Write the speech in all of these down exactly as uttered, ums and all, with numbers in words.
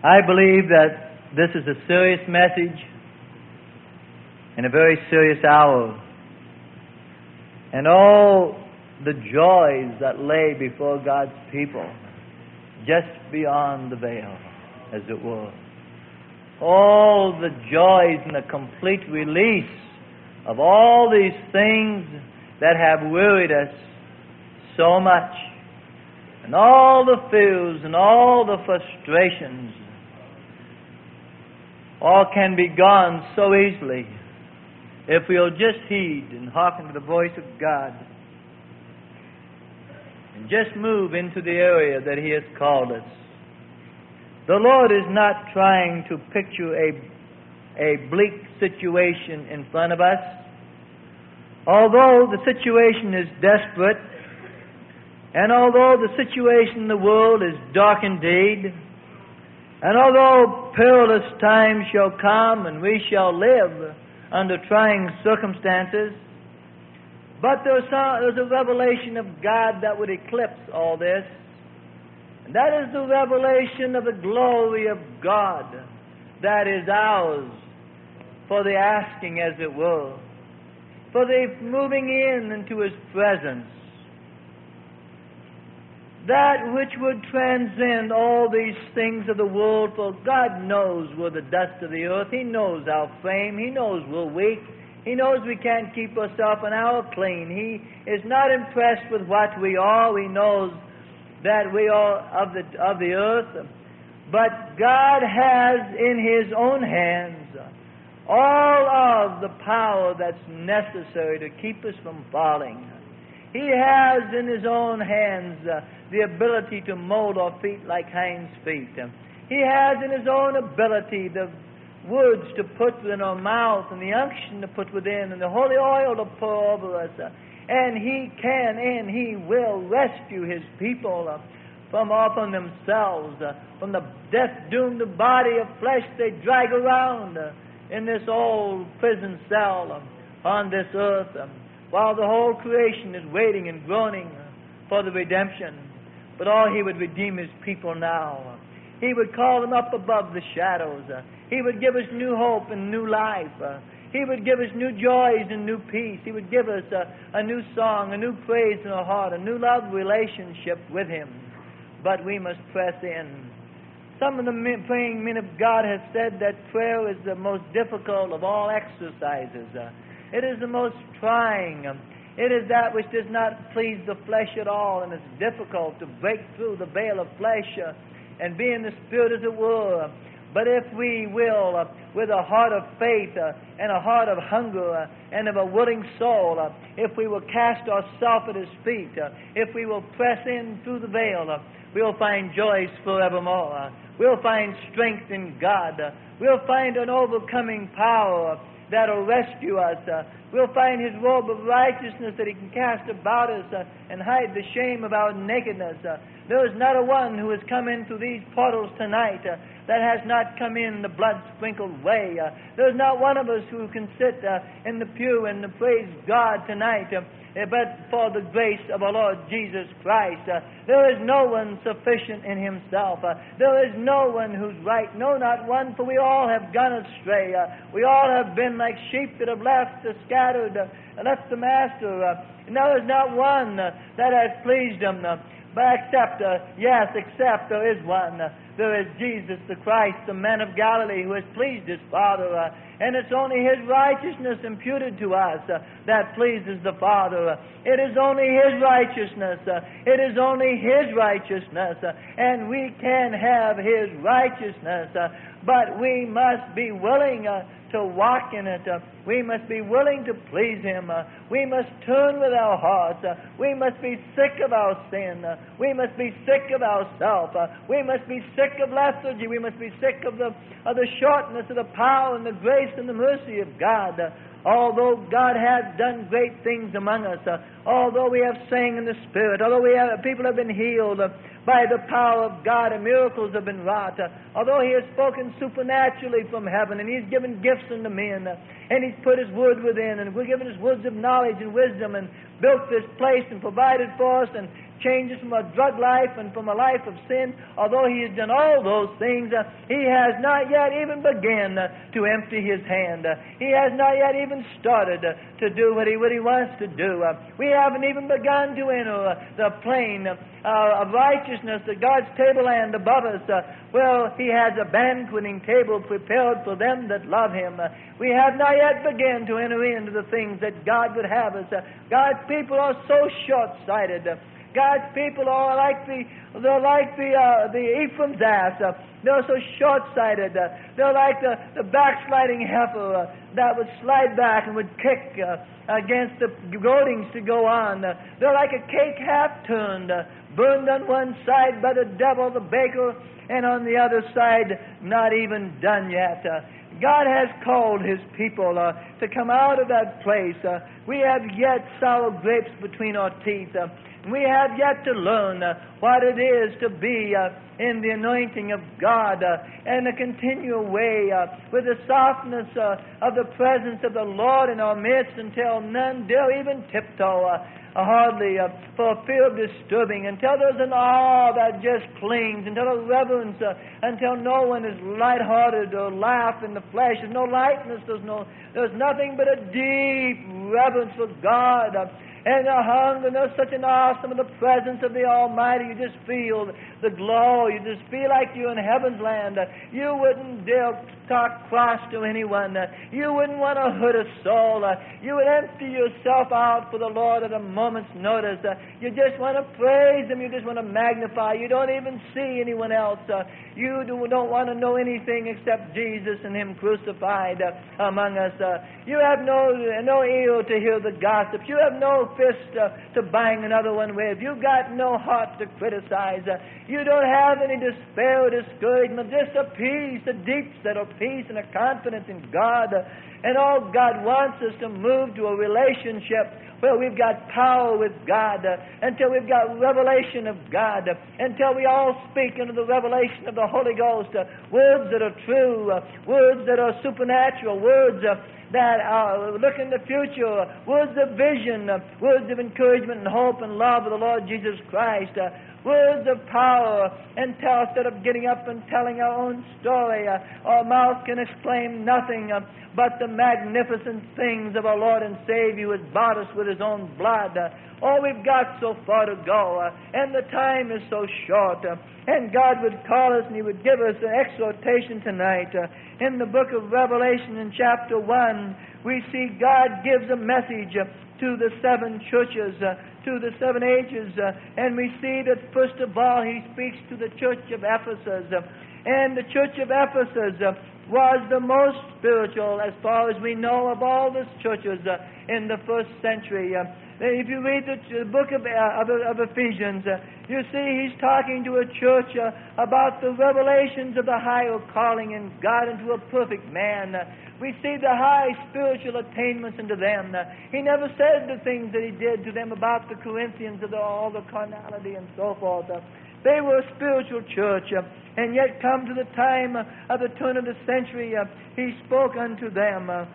I believe that this is a serious message in a very serious hour. And all the joys that lay before God's people, just beyond the veil, as it were. All the joys and the complete release of all these things that have worried us so much, and all the fears and all the frustrations, all can be gone so easily if we'll just heed and hearken to the voice of God and just move into the area that He has called us. The Lord is not trying to picture a, a bleak situation in front of us. Although the situation is desperate, and although the situation in the world is dark indeed, and although perilous times shall come and we shall live under trying circumstances, but there's a, there's a revelation of God that would eclipse all this. And that is the revelation of the glory of God that is ours for the asking, as it were, for the moving in into His presence. That which would transcend all these things of the world, for God knows we're the dust of the earth. He knows our frame. He knows we're weak. He knows we can't keep ourselves an hour clean. He is not impressed with what we are. He knows that we are of the, of the earth. But God has in His own hands all of the power that's necessary to keep us from falling. He has in His own hands uh, the ability to mold our feet like hinds feet. He has in His own ability the words to put in our mouth, and the unction to put within, and the holy oil to pour over us. Uh, and He can and He will rescue His people uh, from off on themselves, uh, from the death-doomed body of flesh they drag around uh, in this old prison cell uh, on this earth. Uh, while the whole creation is waiting and groaning for the redemption. But all He would redeem His people now. He would call them up above the shadows. He would give us new hope and new life. He would give us new joys and new peace. He would give us a, a new song, a new praise in our heart, a new love relationship with Him. But we must press in. Some of the men, praying men of God have said that prayer is the most difficult of all exercises. It is the most trying. It is that which does not please the flesh at all, and it's difficult to break through the veil of flesh uh, and be in the Spirit, as it were. But if we will, uh, with a heart of faith uh, and a heart of hunger uh, and of a willing soul, uh, if we will cast ourselves at His feet, uh, if we will press in through the veil, uh, we'll find joys forevermore. Uh, we'll find strength in God. Uh, we'll find an overcoming power uh, that'll rescue us. Uh, we'll find His robe of righteousness that He can cast about us uh, and hide the shame of our nakedness. Uh, there is not a one who has come into these portals tonight uh, that has not come in the blood-sprinkled way. Uh, there is not one of us who can sit uh, in the pew and praise God tonight uh, but for the grace of our Lord Jesus Christ. Uh, there is no one sufficient in himself. Uh, there is no one who's right, no, not one, for we all have gone astray. Uh, we all have been like sheep that have left, uh, scattered, uh, left the Master. Uh, and there is not one uh, that has pleased Him. Uh, but except, uh, yes, except there is one. Uh, there is Jesus the Christ, the man of Galilee, who has pleased His Father. Uh, and it's only His righteousness imputed to us uh, that pleases the Father. Uh, it is only His righteousness. Uh, it is only His righteousness. Uh, and we can have His righteousness. Uh, but we must be willing uh, to walk in it. Uh, we must be willing to please Him. Uh, we must turn with our hearts. Uh, we must be sick of our sin. Uh, we must be sick of ourselves. Uh, we must be sick of lethargy. We must be sick of the, of the shortness of the power and the grace and the mercy of God. Uh, although God has done great things among us, uh, although we have sang in the Spirit, although we have, people have been healed uh, by the power of God and miracles have been wrought, uh, although He has spoken supernaturally from heaven and He's given gifts unto men, uh, and He's put His word within, and we're given His words of knowledge and wisdom, and built this place and provided for us and changed us from a drug life and from a life of sin. Although He has done all those things, uh, He has not yet even begun uh, to empty His hand. Uh, he has not yet even started uh, to do what He, what he wants to do. Uh, we haven't even begun to enter uh, the plane uh, of righteousness, the God's tableland above us. Uh, well, He has a banqueting table prepared for them that love Him. Uh, we have not yet begun to enter into the things that God would have us. Uh, God's people are so short-sighted. Uh, God's people are like the they're like the uh, the Ephraim's ass. Uh, they're so short-sighted. Uh, they're like the, the backsliding heifer uh, that would slide back and would kick uh, against the goadings to go on. Uh, they're like a cake half turned, uh, burned on one side by the devil, the baker, and on the other side not even done yet. Uh, God has called His people uh, to come out of that place. Uh, we have yet sour grapes between our teeth. Uh, we have yet to learn uh, what it is to be uh, in the anointing of God uh, in a continual way uh, with the softness uh, of the presence of the Lord in our midst until none dare even tiptoe. Uh, Uh, hardly uh, for fear of disturbing, until there's an awe that just clings, until a reverence, uh, until no one is lighthearted or laugh in the flesh. There's no lightness, there's no, there's nothing but a deep reverence for God. Uh, and a hunger, and there's such an awesome in the presence of the Almighty. You just feel the glow. You just feel like you're in heaven's land. Uh, you wouldn't dare talk cross to anyone. Uh, you wouldn't want to hurt a soul. Uh, you would empty yourself out for the Lord at a moment's notice. Uh, you just want to praise Him. You just want to magnify. You don't even see anyone else. Uh, you do, don't want to know anything except Jesus and Him crucified uh, among us. Uh, you have no, no ear to hear the gossips. You have no fist uh, to bang another one with. You've got no heart to criticize. Uh, you don't have any despair or discouragement. Just a peace, a deep settled peace and a confidence in God. Uh, and all God wants us to move to a relationship where we've got power with God, uh, until we've got revelation of God, uh, until we all speak into the revelation of the Holy Ghost, uh, words that are true, uh, words that are supernatural, words uh, that uh, look in the future, words of vision, uh, words of encouragement and hope and love of the Lord Jesus Christ, uh, words of power, and tell, instead of getting up and telling our own story, uh, our mouth can exclaim nothing uh, but the magnificent things of our Lord and Savior who has bought us with His own blood. Uh, oh, we've got so far to go, uh, and the time is so short, uh, and God would call us and He would give us an exhortation tonight. Uh, in the book of Revelation in chapter one, we see God gives a message uh, to the seven churches, uh, to the seven ages, uh, and we see that first of all He speaks to the church of Ephesus, uh, and the church of Ephesus uh, was the most spiritual, as far as we know, of all the churches uh, in the first century. Uh, if you read the, the book of, uh, of, of Ephesians, uh, you see He's talking to a church uh, about the revelations of the higher calling in God into a perfect man. Uh, we see the high spiritual attainments into them. Uh, he never said the things that He did to them about the Corinthians, of the, all the carnality and so forth. Uh, They were a spiritual church, uh, and yet come to the time uh, of the turn of the century, uh, He spoke unto them, uh,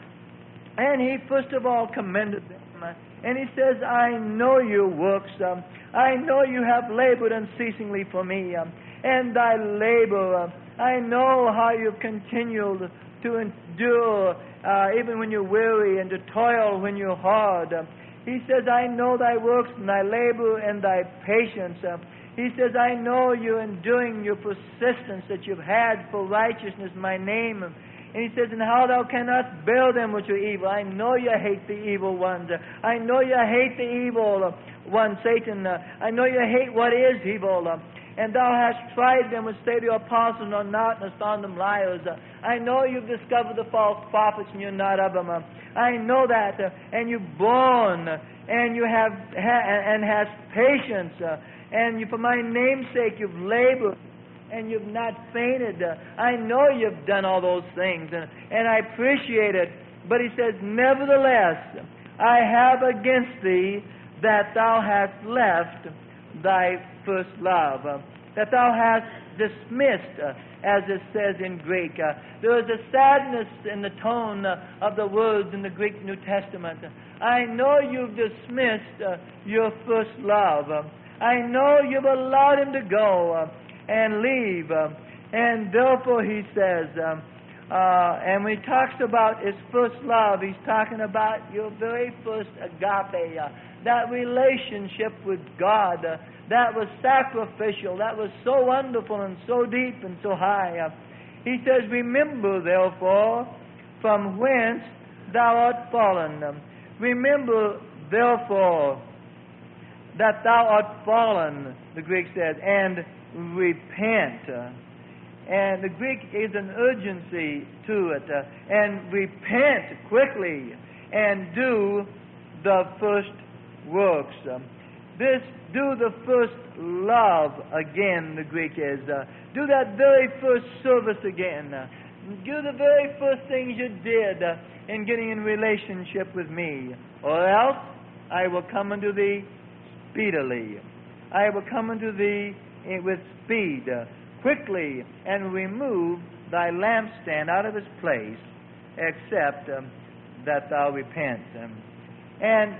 and He first of all commended them. Uh, and He says, I know your works. Um, I know you have labored unceasingly for Me, um, and thy labor. Uh, I know how you've continued to endure, uh, even when you're weary, and to toil when you're hard. Uh, he says, I know thy works, and thy labor, and thy patience. Uh, He says, I know you're enduring your persistence that you've had for righteousness, My name. And He says, and how thou cannot bear them which are evil. I know you hate the evil ones. I know you hate the evil one, Satan. I know you hate what is evil. And thou hast tried them which say the apostles are not, and hast found them liars. I know you've discovered the false prophets, and you're not of them. I know that. And you've borne, and you have ha- and hast patience. And you, for My name's sake, you've labored, and you've not fainted. Uh, I know you've done all those things, and, and I appreciate it. But He says, nevertheless, I have against thee that thou hast left thy first love, uh, that thou hast dismissed, uh, as it says in Greek. Uh, there is a sadness in the tone uh, of the words in the Greek New Testament. I know you've dismissed uh, your first love. Uh, I know you've allowed him to go uh, and leave. Uh, and therefore, he says, um, uh, and when he talks about his first love, he's talking about your very first agape, uh, that relationship with God uh, that was sacrificial, that was so wonderful and so deep and so high. Uh, he says, remember, therefore, from whence thou art fallen. Um, remember, therefore, that thou art fallen, the Greek says, and repent. Uh, and the Greek is an urgency to it. Uh, and repent quickly and do the first works. Um, this, do the first love again, the Greek is. Uh, do that very first service again. Uh, do the very first things you did uh, in getting in relationship with me. Or else I will come unto thee speedily. I will come unto thee with speed, uh, quickly, and remove thy lampstand out of his place, except um, that thou repent. Um, and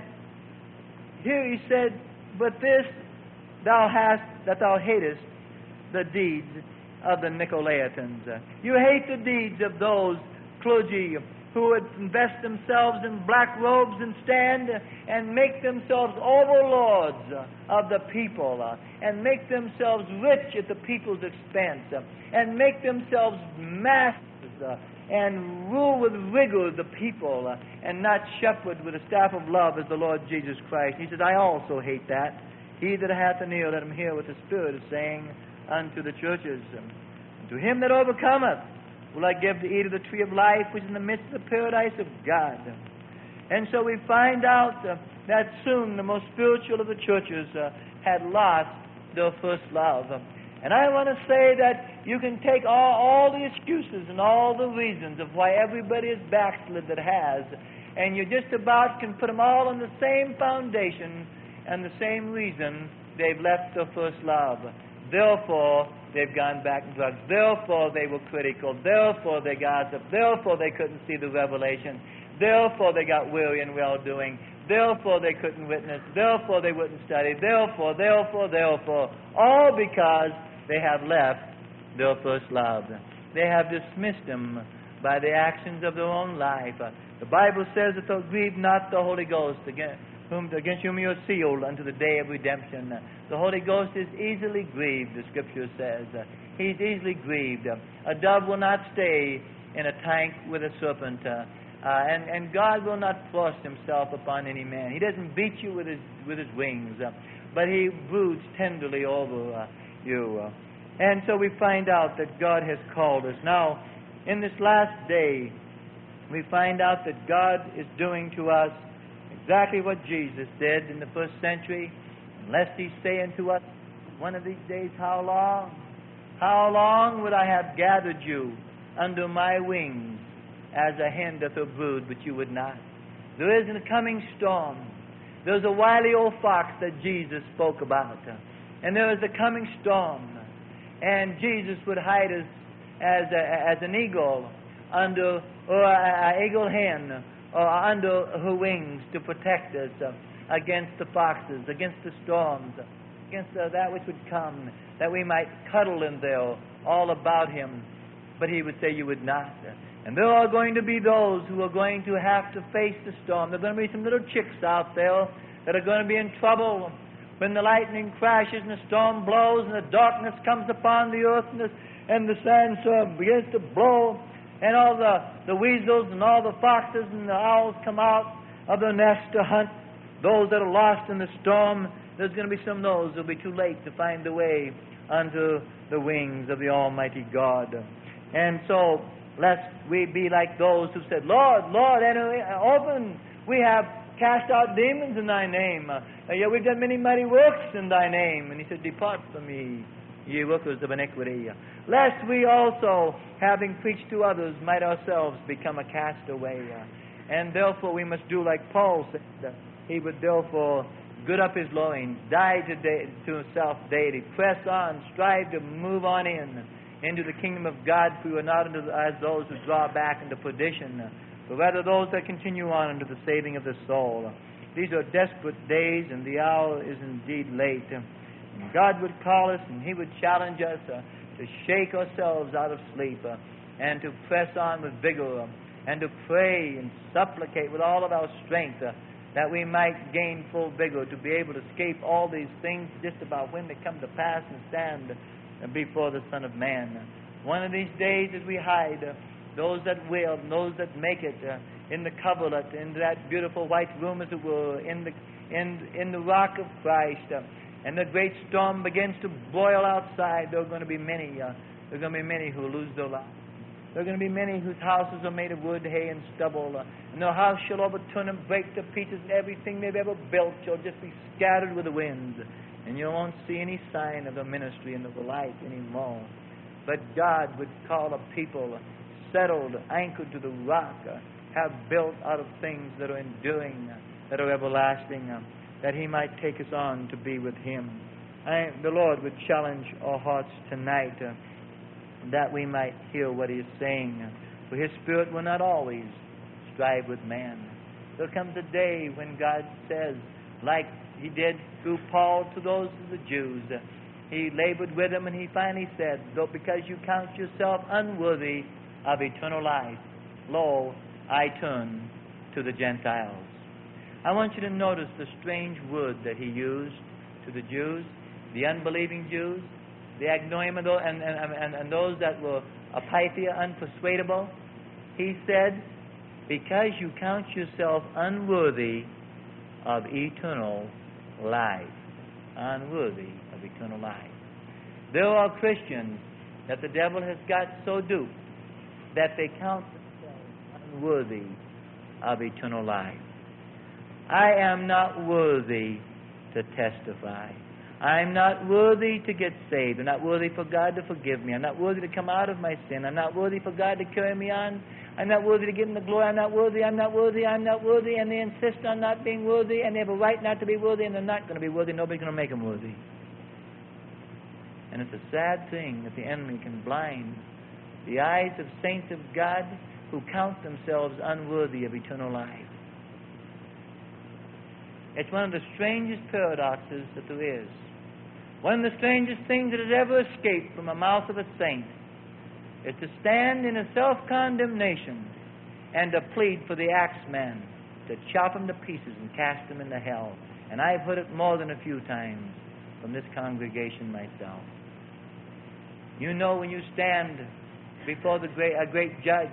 here he said, but this thou hast, that thou hatest the deeds of the Nicolaitans. Uh, you hate the deeds of those clergy who would invest themselves in black robes and stand and make themselves overlords of the people, uh, and make themselves rich at the people's expense, uh, and make themselves masters, uh, and rule with rigor the people, uh, and not shepherd with a staff of love as the Lord Jesus Christ. He says, I also hate that. He that hath an ear, let him hear what the Spirit is saying unto the churches. To him that overcometh will I give to eat of the tree of life, which is in the midst of the paradise of God. And so we find out uh, that soon the most spiritual of the churches uh, had lost their first love. And I want to say that you can take all, all the excuses and all the reasons of why everybody is backslid that has, and you just about can put them all on the same foundation and the same reason they've left their first love. Therefore, they've gone back to drugs. Therefore, they were critical. Therefore, they gossiped. Therefore, they couldn't see the revelation. Therefore, they got weary in well-doing. Therefore, they couldn't witness. Therefore, they wouldn't study. Therefore, therefore, therefore. All because they have left their first love. They have dismissed him by the actions of their own life. The Bible says that they'll grieve not the Holy Ghost, against whom, against whom you are sealed unto the day of redemption. The Holy Ghost is easily grieved, the Scripture says. He's easily grieved. A dove will not stay in a tank with a serpent. Uh, and, and God will not thrust himself upon any man. He doesn't beat you with his, with his wings, uh, but he broods tenderly over uh, you. Uh, and so we find out that God has called us. Now, in this last day, we find out that God is doing to us exactly what Jesus did in the first century. Unless he say unto us, one of these days, how long? How long would I have gathered you under my wings as a hen doth her brood, but you would not? There is a coming storm. There's a wily old fox that Jesus spoke about. And there is a coming storm. And Jesus would hide us as, a, as an eagle under, or an eagle hen, or under her wings to protect us uh, against the foxes, against the storms, against uh, that which would come, that we might cuddle in there all about him. But he would say, you would not. And there are going to be those who are going to have to face the storm. There are going to be some little chicks out there that are going to be in trouble when the lightning crashes and the storm blows and the darkness comes upon the earth and the, and the sandstorm begins to blow, and all the, the weasels and all the foxes and the owls come out of their nest to hunt those that are lost in the storm. There's going to be some of those who will be too late to find the way under the wings of the Almighty God. And so, lest we be like those who said, Lord, Lord, and often we have cast out demons in thy name. Uh, yet we've done many mighty works in thy name. And he said, depart from me, ye workers of iniquity. Lest we also, having preached to others, might ourselves become a castaway. And therefore we must do like Paul said. He would therefore gird up his loins, die to, da- to himself daily, press on, strive to move on in, into the kingdom of God, for we are not into the, as those who draw back into perdition, but rather those that continue on into the saving of the soul. These are desperate days, and the hour is indeed late. God would call us and He would challenge us uh, to shake ourselves out of sleep uh, and to press on with vigor uh, and to pray and supplicate with all of our strength uh, that we might gain full vigor to be able to escape all these things just about when they come to pass and stand uh, before the Son of Man. One of these days as we hide, uh, those that will, those that make it uh, in the coverlet, in that beautiful white room as it were, in the, in, in the rock of Christ, uh, and the great storm begins to boil outside, there are going to be many, uh, there are going to be many who lose their lives. There are going to be many whose houses are made of wood, hay, and stubble, uh, and their house shall overturn and break to pieces, and everything they've ever built shall just be scattered with the winds, and you won't see any sign of the ministry and of the life anymore. But God would call a people settled, anchored to the rock, uh, have built out of things that are enduring, uh, that are everlasting, uh, that He might take us on to be with Him. I, the Lord would challenge our hearts tonight uh, that we might hear what He is saying. For His Spirit will not always strive with man. There comes a day when God says, like He did through Paul to those of the Jews, uh, He labored with them and He finally said, though because you count yourself unworthy of eternal life, lo, I turn to the Gentiles. I want you to notice the strange word that He used to the Jews, the unbelieving Jews, the agnoim and, and, and, and those that were apatheia, unpersuadable. He said, because you count yourself unworthy of eternal life. Unworthy of eternal life. There are Christians that the devil has got so duped that they count themselves unworthy of eternal life. I am not worthy to testify. I'm not worthy to get saved. I'm not worthy for God to forgive me. I'm not worthy to come out of my sin. I'm not worthy for God to carry me on. I'm not worthy to give Him the glory. I'm not worthy. I'm not worthy. I'm not worthy. And they insist on not being worthy, and they have a right not to be worthy, and they're not going to be worthy. Nobody's going to make them worthy. And it's a sad thing that the enemy can blind the eyes of saints of God who count themselves unworthy of eternal life. It's one of the strangest paradoxes that there is. One of the strangest things that has ever escaped from the mouth of a saint is to stand in a self-condemnation and to plead for the axeman to chop him to pieces and cast him into hell. And I've heard it more than a few times from this congregation myself. You know when you stand before the great, a great judge,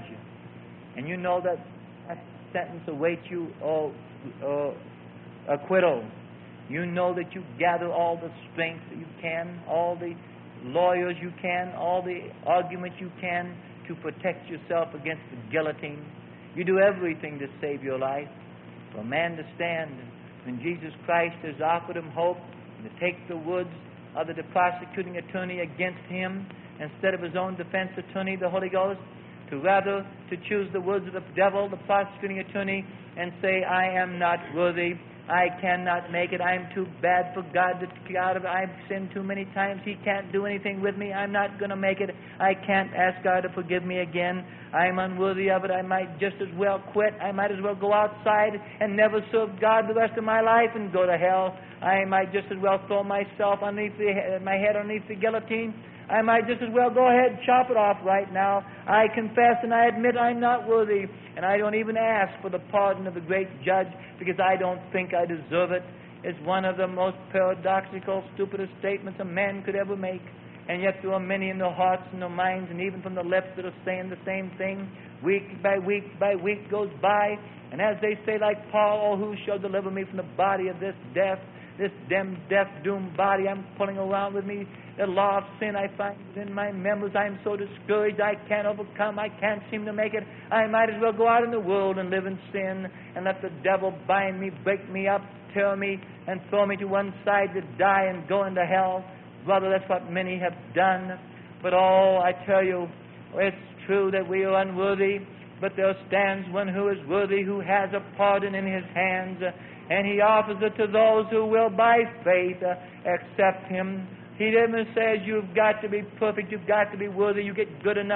and you know that that sentence awaits you or, or acquittal. You know that you gather all the strength that you can, all the lawyers you can, all the arguments you can to protect yourself against the guillotine. You do everything to save your life. For a man to stand when Jesus Christ has offered him hope and to take the words of the prosecuting attorney against him instead of his own defense attorney, the Holy Ghost, to rather to choose the words of the devil, the prosecuting attorney, and say, I am not worthy. I cannot make it. I'm too bad for God to get out of it. I've sinned too many times. He can't do anything with me. I'm not going to make it. I can't ask God to forgive me again. I'm unworthy of it. I might just as well quit. I might as well go outside and never serve God the rest of my life and go to hell. I might just as well throw myself underneath the, my head underneath the guillotine. I might just as well go ahead and chop it off right now. I confess and I admit I'm not worthy. And I don't even ask for the pardon of the great judge because I don't think I deserve it. It's one of the most paradoxical, stupidest statements a man could ever make. And yet there are many in their hearts and their minds and even from the lips that are saying the same thing. Week by week by week goes by. And as they say like Paul, oh, who shall deliver me from the body of this death? This damn death-doomed body I'm pulling around with me. The law of sin I find in my members. I'm so discouraged I can't overcome. I can't seem to make it. I might as well go out in the world and live in sin and let the devil bind me, break me up, tear me, and throw me to one side to die and go into hell. Brother, that's what many have done. But oh, I tell you, it's true that we are unworthy, but there stands one who is worthy, who has a pardon in his hands, and he offers it to those who will by faith accept him. He never says you've got to be perfect, you've got to be worthy, you get good enough.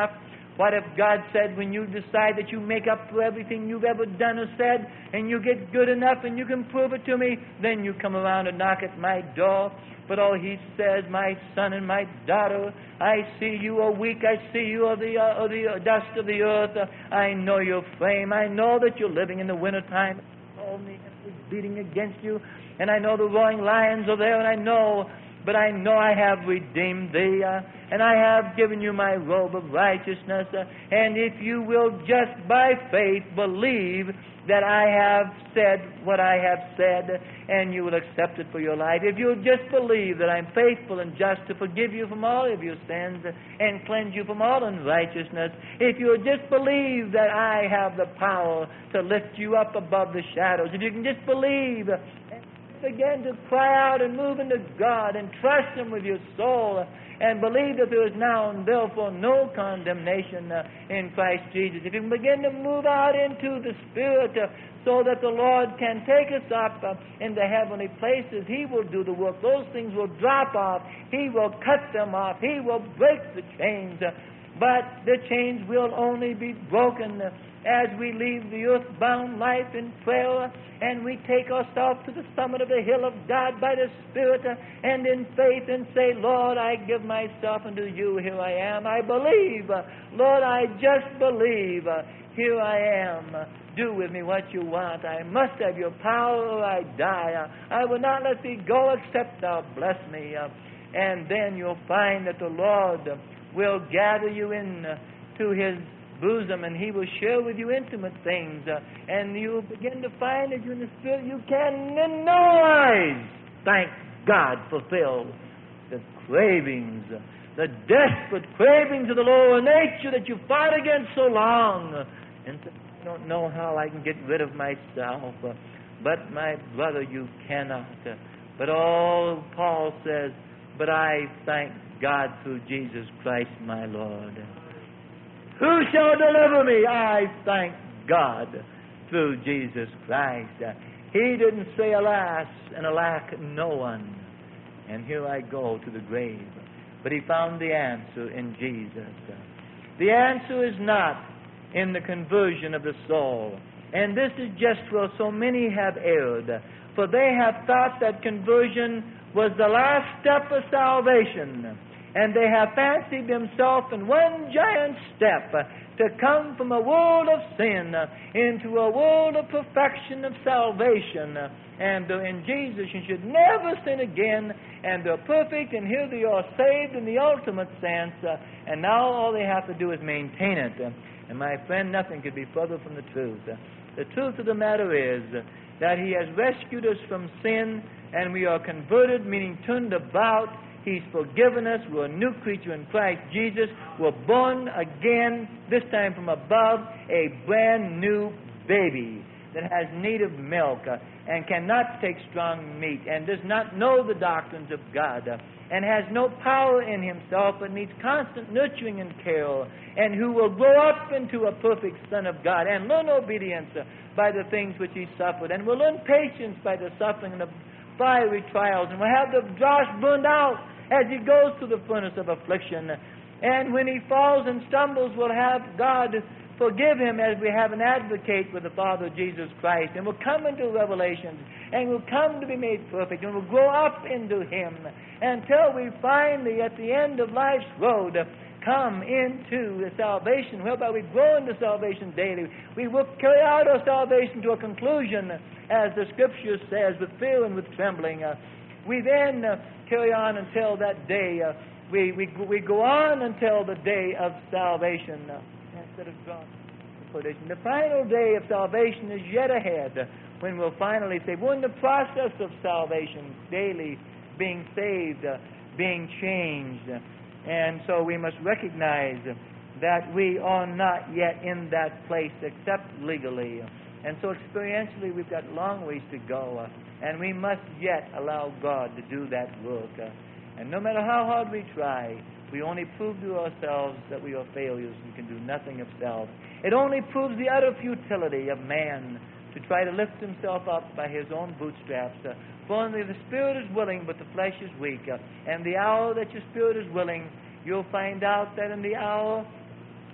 What if God said, when you decide that you make up for everything you've ever done or said, and you get good enough and you can prove it to me, then you come around and knock at my door? But all He says, my son and my daughter, I see you are weak. I see you are the, uh, the dust of the earth. I know your frame. I know that you're living in the wintertime. All the enemies beating against you. And I know the roaring lions are there, and I know, but I know I have redeemed thee. Uh, and I have given you my robe of righteousness. Uh, and if you will just by faith believe that I have said what I have said, and you will accept it for your life. If you'll just believe that I'm faithful and just to forgive you from all of your sins and cleanse you from all unrighteousness, if you'll just believe that I have the power to lift you up above the shadows, if you can just believe and begin to cry out and move into God and trust Him with your soul, and believe that there is now and therefore no condemnation uh, in Christ Jesus. If you can begin to move out into the Spirit uh, so that the Lord can take us up uh, into heavenly places, He will do the work. Those things will drop off. He will cut them off. He will break the chains. Uh, but the chains will only be broken uh, as we leave the earthbound life in prayer and we take ourselves to the summit of the hill of God by the Spirit uh, and in faith and say, Lord, I give myself unto you. Here I am. I believe. Uh, Lord, I just believe. Uh, here I am. Uh, do with me what you want. I must have your power or I die. Uh, I will not let thee go except thou bless me. Uh, and then you'll find that the Lord uh, will gather you in uh, to His bosom, and He will share with you intimate things, uh, and you'll begin to find that you in the Spirit you can in no wise, thank God, fulfill the cravings, uh, the desperate cravings of the lower nature that you fought against so long. Uh, and so I don't know how I can get rid of myself, uh, but my brother, you cannot. Uh, but all Paul says, but I thank God through Jesus Christ my Lord. Who shall deliver me? I thank God through Jesus Christ. Uh, he didn't say alas and alack no one. And here I go to the grave. But he found the answer in Jesus. Uh, the answer is not in the conversion of the soul. And this is just where so many have erred. For they have thought that conversion was the last step of salvation. And they have fancied themselves in one giant step uh, to come from a world of sin uh, into a world of perfection of salvation. Uh, and uh, in Jesus you should never sin again, and they're perfect, and here they are saved in the ultimate sense. Uh, and now all they have to do is maintain it. Uh, and my friend, nothing could be further from the truth. Uh, the truth of the matter is uh, that He has rescued us from sin, and we are converted, meaning turned about. He's forgiven us. We're a new creature in Christ Jesus. We're born again, this time from above, a brand new baby that has need of milk uh, and cannot take strong meat and does not know the doctrines of God uh, and has no power in himself but needs constant nurturing and care, and who will grow up into a perfect Son of God and learn obedience uh, by the things which He suffered, and will learn patience by the suffering and the fiery trials, and will have the dross burned out as he goes through the furnace of affliction. And when he falls and stumbles, we'll have God forgive him as we have an advocate with the Father, Jesus Christ. And we'll come into revelations, and we'll come to be made perfect, and we'll grow up into Him until we finally, at the end of life's road, come into the salvation, whereby we grow into salvation daily. We will carry out our salvation to a conclusion, as the Scripture says, with fear and with trembling. Uh, we then uh, carry on until that day. Uh, we, we, we go on until the day of salvation. Uh, instead of God, the final day of salvation is yet ahead, uh, when we'll finally say, we're in the process of salvation, daily being saved, uh, being changed. Uh, and so we must recognize that we are not yet in that place except legally. And so experientially we've got long ways to go. Uh, and we must yet allow God to do that work. Uh, and no matter how hard we try, we only prove to ourselves that we are failures and can do nothing of self. It only proves the utter futility of man to try to lift himself up by his own bootstraps. Uh, for only the Spirit is willing, but the flesh is weak. Uh, and the hour that your Spirit is willing, you'll find out that in the hour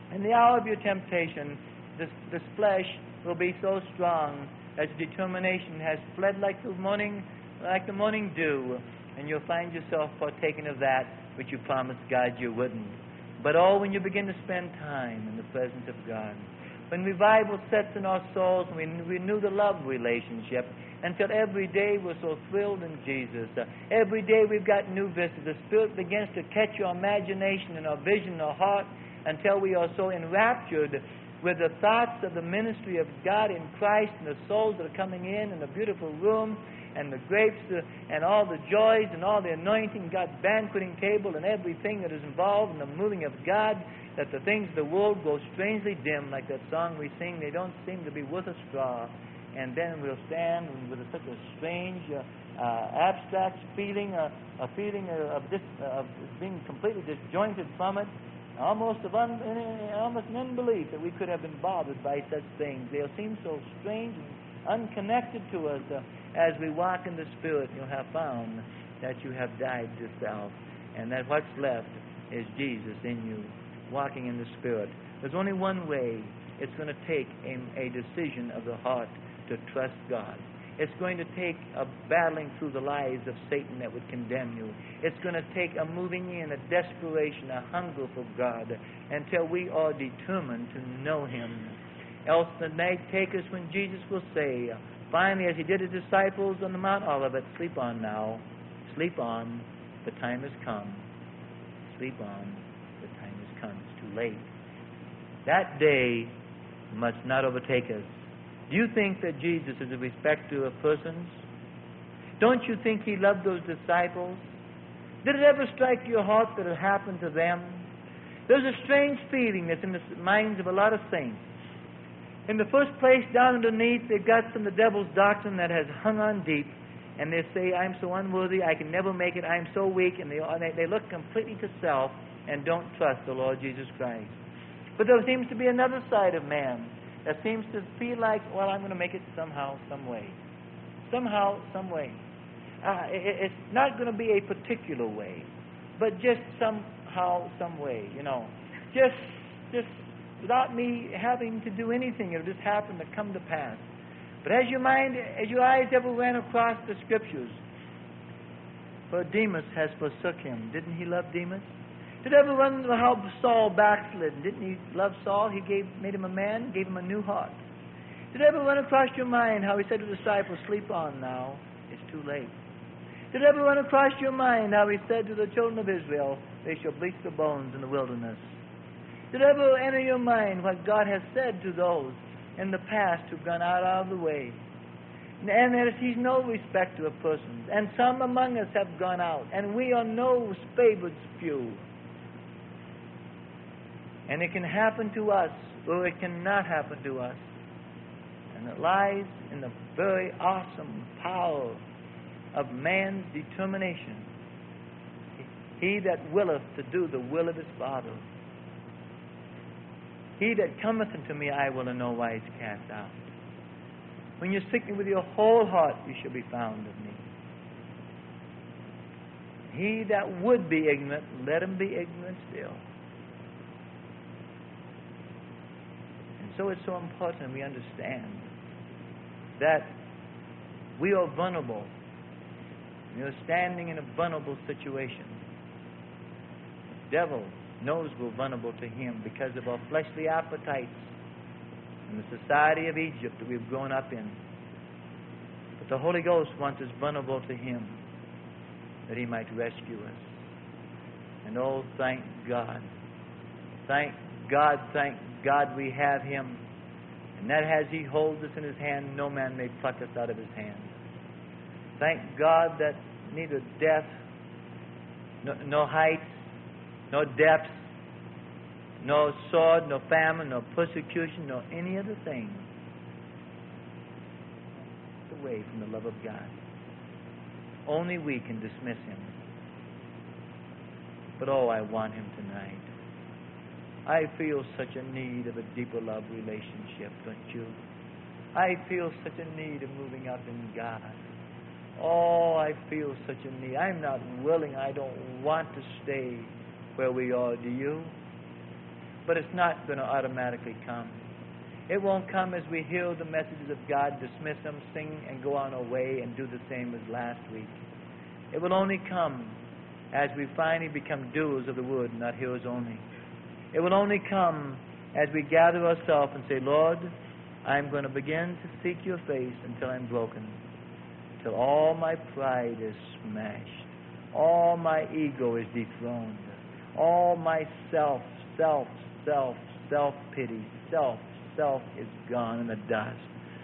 In the hour of your temptation, this, this flesh will be so strong that determination has fled like the morning, like the morning dew, and you'll find yourself partaking of that which you promised God you wouldn't. But oh, when you begin to spend time in the presence of God, when revival sets in our souls and we renew the love relationship, until every day we're so thrilled in Jesus. Uh, every day we've got new vistas. The Spirit begins to catch your imagination and our vision and our heart until we are so enraptured with the thoughts of the ministry of God in Christ and the souls that are coming in and the beautiful room and the grapes uh, and all the joys and all the anointing, God's banqueting table and everything that is involved in the moving of God, that the things of the world go strangely dim, like that song we sing, they don't seem to be worth a straw. And then we'll stand with such a strange, uh, uh, abstract feeling, uh, a feeling of, dis, uh, of being completely disjointed from it, almost of un, almost an unbelief that we could have been bothered by such things. They'll seem so strange and unconnected to us. Uh, as we walk in the Spirit, you'll have found that you have died to self, and that what's left is Jesus in you, walking in the Spirit. There's only one way. It's going to take a, a decision of the heart to trust God. It's going to take a battling through the lies of Satan that would condemn you. It's going to take a moving in, a desperation, a hunger for God until we are determined to know Him. Else the night take us when Jesus will say, finally, as He did His disciples on the Mount Olivet, sleep on now, sleep on, the time has come. Sleep on, the time has come. It's too late. That day must not overtake us. Do you think that Jesus is a respecter of persons? Don't you think He loved those disciples? Did it ever strike your heart that it happened to them? There's a strange feeling that's in the minds of a lot of saints. In the first place, down underneath, they've got some of the devil's doctrine that has hung on deep, and they say, I'm so unworthy, I can never make it, I'm so weak, and they, they look completely to self and don't trust the Lord Jesus Christ. But there seems to be another side of man that seems to feel like, well, I'm going to make it somehow, some way. Somehow, some way. Uh, it, it's not going to be a particular way, but just somehow, some way, you know. Just, just without me having to do anything, it'll just happen to come to pass. But as your mind, as your eyes ever ran across the Scriptures, for Demas has forsook him. Didn't he love Demas? Did everyone know how Saul backslid? Didn't he love Saul? He gave, made him a man, gave him a new heart. Did it ever run across your mind how He said to the disciples, sleep on now, it's too late? Did it ever run across your mind how He said to the children of Israel, they shall bleach the bones in the wilderness? Did it ever enter your mind what God has said to those in the past who've gone out of the way? And that He's no respecter of persons. And some among us have gone out, and we are no favored few. And it can happen to us, or it cannot happen to us. And it lies in the very awesome power of man's determination. He that willeth to do the will of his Father. He that cometh unto me, I will in no wise cast out. When you seek me with your whole heart, you shall be found of me. He that would be ignorant, let him be ignorant still. So it's so important we understand that we are vulnerable. We are standing in a vulnerable situation. The devil knows we're vulnerable to him because of our fleshly appetites and the society of Egypt that we've grown up in. But the Holy Ghost wants us vulnerable to Him that He might rescue us. And oh, thank God. Thank God, thank God we have Him. And that as He holds us in His hand, no man may pluck us out of His hand. Thank God that neither death, no, no height, no depth, no sword, no famine, no persecution, no any other thing away from the love of God. Only we can dismiss Him. But oh, I want Him tonight. I feel such a need of a deeper love relationship, don't you? I feel such a need of moving up in God. Oh, I feel such a need. I'm not willing, I don't want to stay where we are, do you? But it's not going to automatically come. It won't come as we hear the messages of God, dismiss them, sing, and go on our way and do the same as last week. It will only come as we finally become doers of the word, not hearers only. It will only come as we gather ourselves and say, Lord, I'm going to begin to seek your face until I'm broken, until all my pride is smashed, all my ego is dethroned, all my self, self, self, self-pity, self, self is gone in the dust,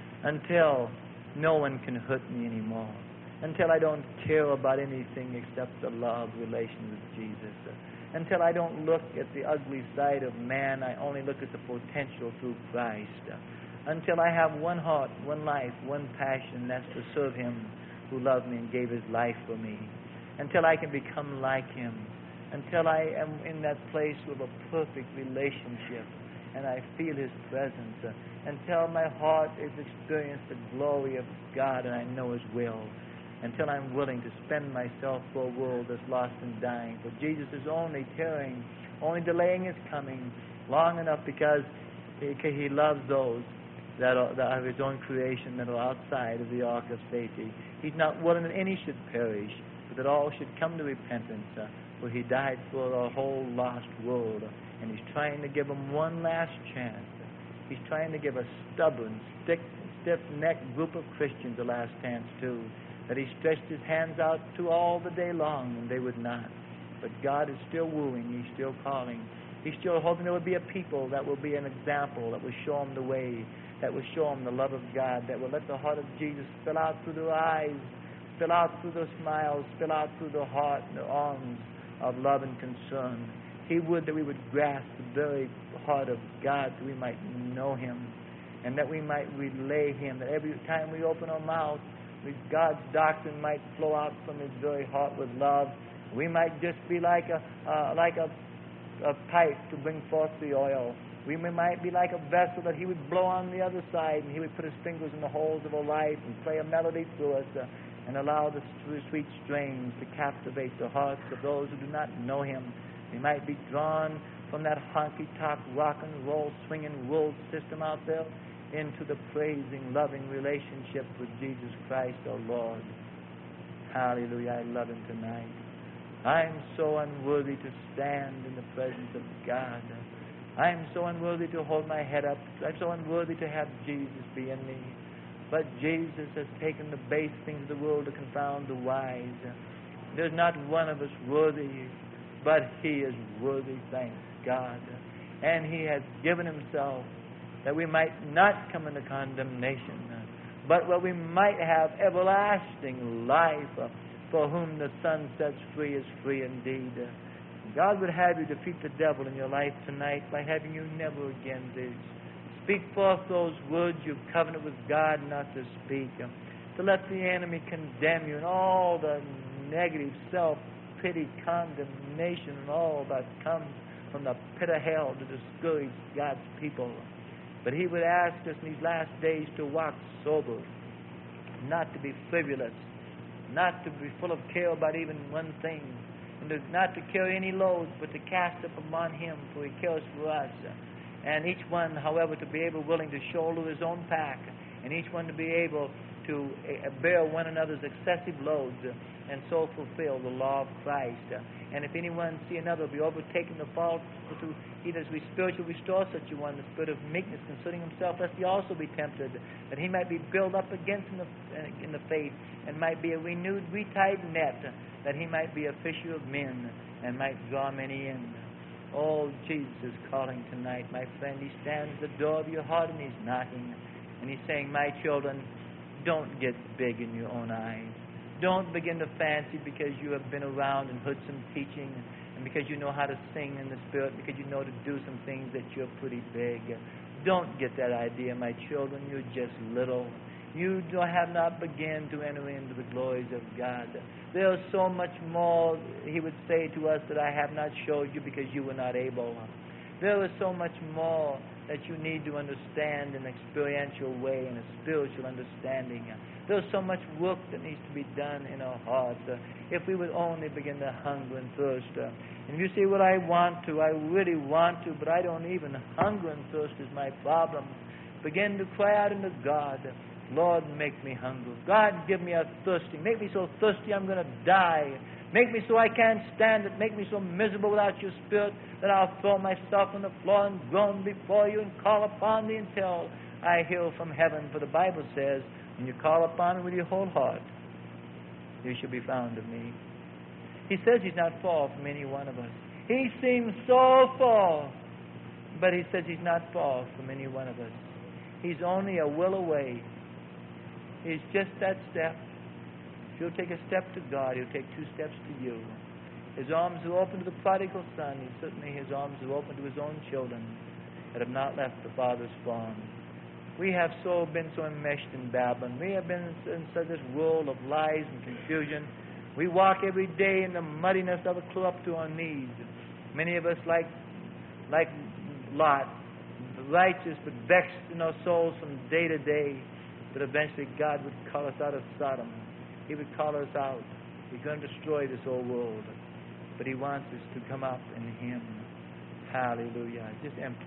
until no one can hurt me anymore, until I don't care about anything except the love relation with Jesus, until I don't look at the ugly side of man, I only look at the potential through Christ, until I have one heart, one life, one passion, that's to serve Him who loved me and gave His life for me, until I can become like Him, until I am in that place with a perfect relationship and I feel His presence, uh, until my heart has experienced the glory of God and I know His will, until I'm willing to spend myself for a world that's lost and dying. For Jesus is only tarrying, only delaying His coming long enough because He, he loves those that are, that are His own creation, that are outside of the ark of safety. He's not willing that any should perish, but that all should come to repentance, uh, for He died for the whole lost world. And He's trying to give them one last chance. He's trying to give a stubborn, stick, stiff-necked group of Christians a last chance too. That He stretched His hands out to all the day long, and they would not. But God is still wooing. He's still calling. He's still hoping there will be a people that will be an example, that will show them the way, that will show them the love of God, that will let the heart of Jesus spill out through their eyes, spill out through their smiles, spill out through their heart and their arms of love and concern. He would that we would grasp the very heart of God, that we might know Him, and that we might relay Him, that every time we open our mouth, God's doctrine might flow out from His very heart with love. We might just be like a uh, like a, a pipe to bring forth the oil. We might be like a vessel that He would blow on the other side, and He would put His fingers in the holes of our life and play a melody through us, uh, and allow the sweet strains to captivate the hearts of those who do not know Him. They might be drawn from that honky-tonk, rock and roll, swinging world system out there into the praising, loving relationship with Jesus Christ, our Lord. Hallelujah. I love Him tonight. I'm so unworthy to stand in the presence of God. I'm so unworthy to hold my head up. I'm so unworthy to have Jesus be in me. But Jesus has taken the base things of the world to confound the wise. There's not one of us worthy, but He is worthy, thank God. And He has given Himself that we might not come into condemnation, but that we might have everlasting life. For whom the Son sets free is free indeed. God would have you defeat the devil in your life tonight by having you never again to speak forth those words you've covenanted with God not to speak, to let the enemy condemn you and all the negative self-pity, condemnation, and all that comes from the pit of hell to discourage God's people. But He would ask us in these last days to walk sober, not to be frivolous, not to be full of care about even one thing, and to, not to carry any loads, but to cast up upon Him, for He cares for us. And each one, however, to be able, willing to shoulder his own pack, and each one to be able to bear one another's excessive loads, and so fulfill the law of Christ. And if anyone see another be overtaken the fault, to either as we spiritually restore such a one, the spirit of meekness concerning himself, lest he also be tempted, that he might be built up against in the, in the faith, and might be a renewed, retied net, that he might be a fisher of men, and might draw many in. Oh, Jesus is calling tonight, my friend. He stands at the door of your heart and He's knocking, and He's saying, my children, don't get big in your own eyes. Don't begin to fancy because you have been around and heard some teaching, and because you know how to sing in the Spirit, because you know to do some things, that you're pretty big. Don't get that idea, my children. You're just little. You do have not begun to enter into the glories of God. There is so much more, He would say to us, that I have not showed you because you were not able. There is so much more that you need to understand in an experiential way, in a spiritual understanding. There's so much work that needs to be done in our hearts. Uh, if we would only begin to hunger and thirst. Uh, and you say, well, I want to, I really want to, but I don't even hunger and thirst is my problem. Begin to cry out unto God, Lord, make me hungry. God, give me a thirsty. Make me so thirsty I'm going to die. Make me so I can't stand it. Make me so miserable without your Spirit that I'll throw myself on the floor and groan before you and call upon thee until I hear from heaven. For the Bible says, when you call upon me with your whole heart, you shall be found of me. He says he's not far from any one of us. He seems so far, but he says he's not far from any one of us. He's only a will away. He's just that step. If you'll take a step to God, he'll take two steps to you. His arms are open to the prodigal son. He certainly his arms are open to his own children that have not left the Father's farm. We have so been so enmeshed in Babylon. We have been in such this world of lies and confusion. We walk every day in the muddiness of it, clear up to our knees. Many of us, like like Lot, righteous but vexed in our souls from day to day. But eventually God would call us out of Sodom. He would call us out. He's going to destroy this old world. But he wants us to come up in him. Hallelujah. Just empty.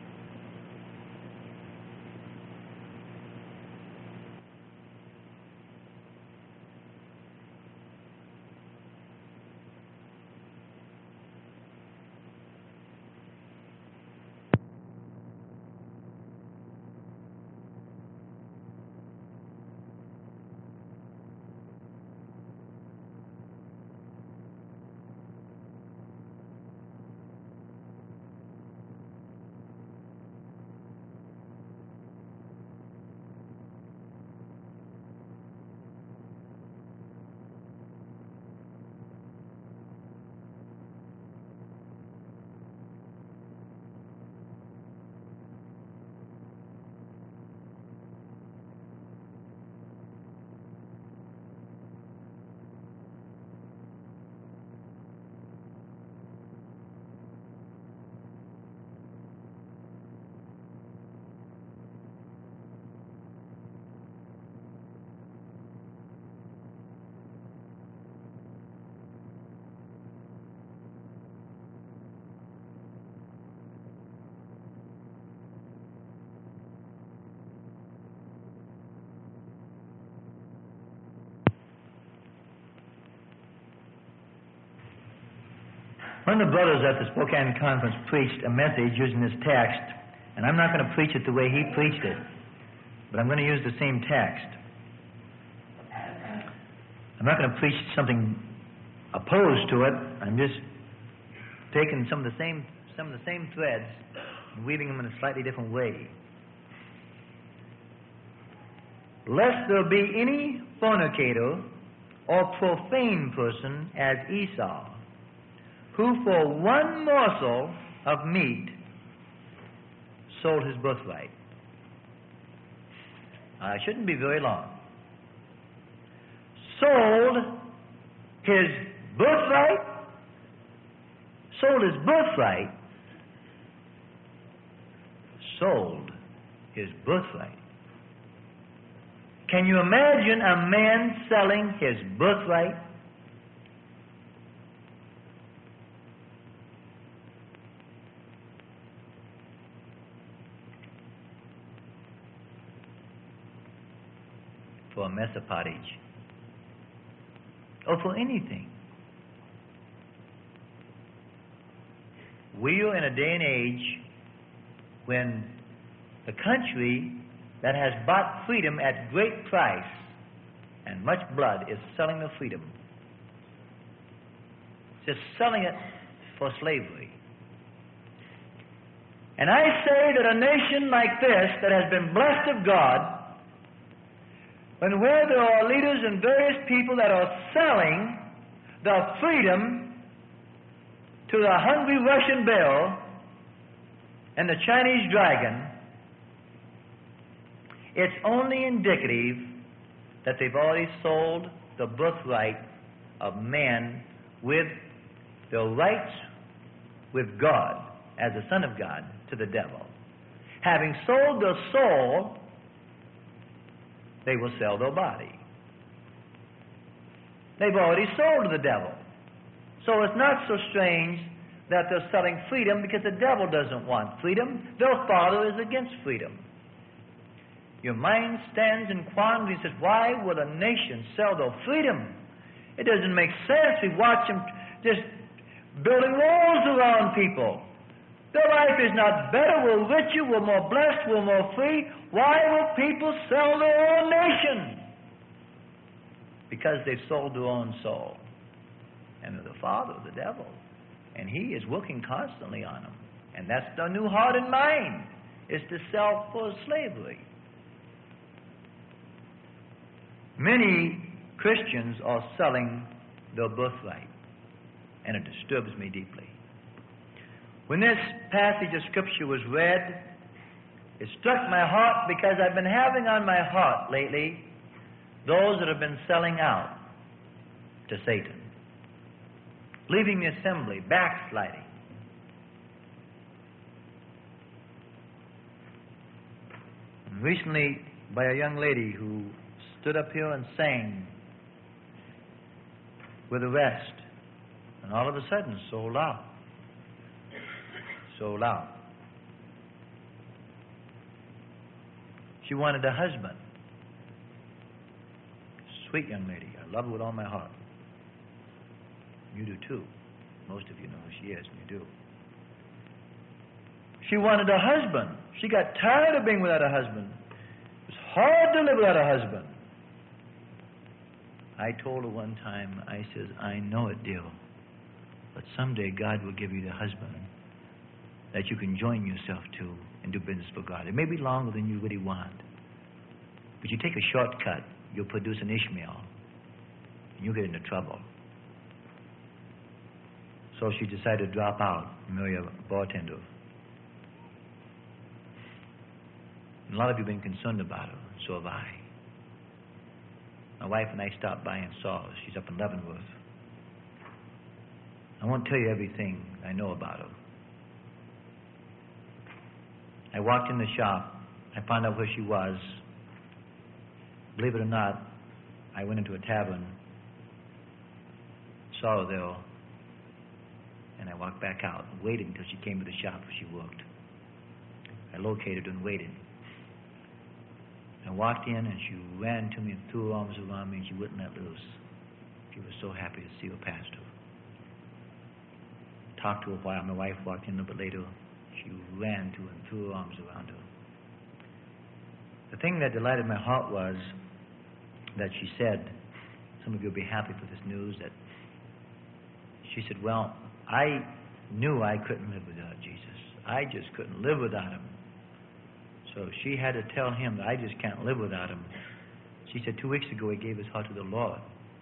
One of the brothers at the Spokane conference preached a message using this text, and I'm not going to preach it the way he preached it, but I'm going to use the same text. I'm not going to preach something opposed to it. I'm just taking some of the same some of the same threads and weaving them in a slightly different way. Lest there be any fornicator or profane person as Esau, who for one morsel of meat sold his birthright. I shouldn't be very long. Sold his birthright, sold his birthright, sold his birthright. Can you imagine a man selling his birthright? For a mess of pottage, or for anything. We are in a day and age when the country that has bought freedom at great price and much blood is selling the freedom. Just selling it for slavery. And I say that a nation like this that has been blessed of God, when where there are leaders and various people that are selling the freedom to the hungry Russian bear and the Chinese dragon, it's only indicative that they've already sold the birthright of man with the rights with God as a son of God to the devil. Having sold their soul, they will sell their body. They've already sold to the devil. So it's not so strange that they're selling freedom, because the devil doesn't want freedom. Their father is against freedom. Your mind stands in quandary and says, why would a nation sell their freedom? It doesn't make sense. We watch them just building walls around people. Their life is not better. We're richer, we're more blessed, we're more free. Why will people sell their own nation? Because they've sold their own soul. And the father, the devil. And he is working constantly on them. And that's the new heart and mind, is to sell for slavery. Many Christians are selling their birthright, and it disturbs me deeply. When this passage of Scripture was read, it struck my heart, because I've been having on my heart lately those that have been selling out to Satan, leaving the assembly, backsliding. And recently, by a young lady who stood up here and sang with the rest, and all of a sudden sold out. Sold out. She wanted a husband. Sweet young lady. I love her with all my heart. You do too. Most of you know who she is, and you do. She wanted a husband. She got tired of being without a husband. It was hard to live without a husband. I told her one time, I says, I know it, dear, but someday God will give you the husband that you can join yourself to and do business for God. It may be longer than you really want, but you take a shortcut, you'll produce an Ishmael, and you'll get into trouble. So she decided to drop out and marry a bartender. And a lot of you have been concerned about her, and so have I. My wife and I stopped by and saw her. She's up in Leavenworth. I won't tell you everything I know about her. I walked in the shop. I found out where she was. Believe it or not, I went into a tavern, saw her there, and I walked back out and waited until she came to the shop where she worked. I located her and waited. I walked in, and she ran to me and threw her arms around me, and she wouldn't let loose. She was so happy to see her pastor. Talked to her a while. My wife walked in a little bit later. She ran to her and threw her arms around her. The thing that delighted my heart was that she said, some of you will be happy for this news, that she said, well, I knew I couldn't live without Jesus. I just couldn't live without him. So she had to tell him that I just can't live without him. She said two weeks ago he gave his heart to the Lord.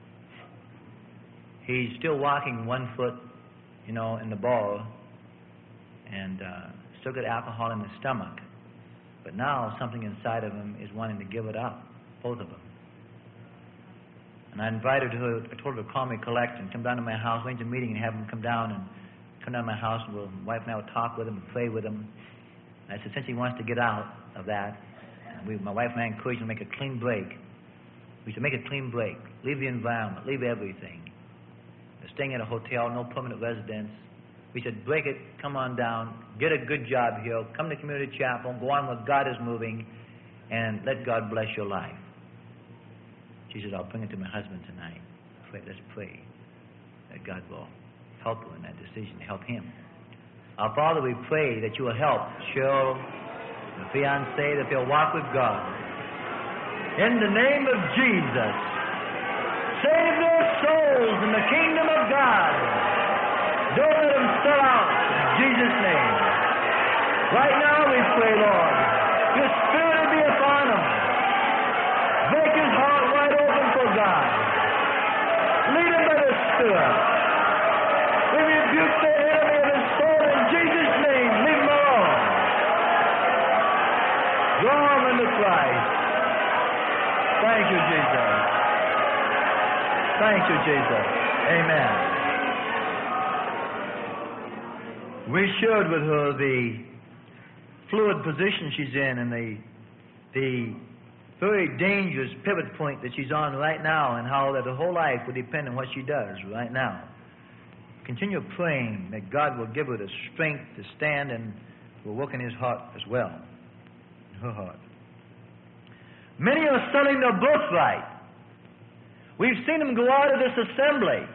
He's still walking one foot, you know, in the bar, and uh, still got alcohol in his stomach. But now something inside of him is wanting to give it up, both of them. And I invited her, I told her to call me, collect, and come down to my house, arrange a meeting, and have him come down and come down to my house, and we'll, my wife and I will talk with him and pray with him. And I said, since he wants to get out of that, we, my wife and I encouraged him to make a clean break. We should make a clean break. Leave the environment. Leave everything. They're staying at a hotel, no permanent residence. We said, break it, come on down, get a good job here, come to community chapel, go on where God is moving, and let God bless your life. She said, I'll bring it to my husband tonight. Pray, let's pray that God will help her in that decision, help him. Our Father, we pray that you will help Cheryl, the fiancé, that they'll walk with God. In the name of Jesus, save their souls in the kingdom of God. Don't let them sell out in Jesus' name. Right now we pray, Lord, your Spirit will be upon them. Make his heart wide open for God. Lead him by the Spirit. We rebuke the enemy of his soul in Jesus' name. Leave him alone. Draw him into Christ. Thank you, Jesus. Thank you, Jesus. Amen. We shared with her the fluid position she's in and the, the very dangerous pivot point that she's on right now, and how that her whole life will depend on what she does right now. Continue praying that God will give her the strength to stand and will work in his heart as well, in her heart. Many are selling their birthright. We've seen them go out of this assembly.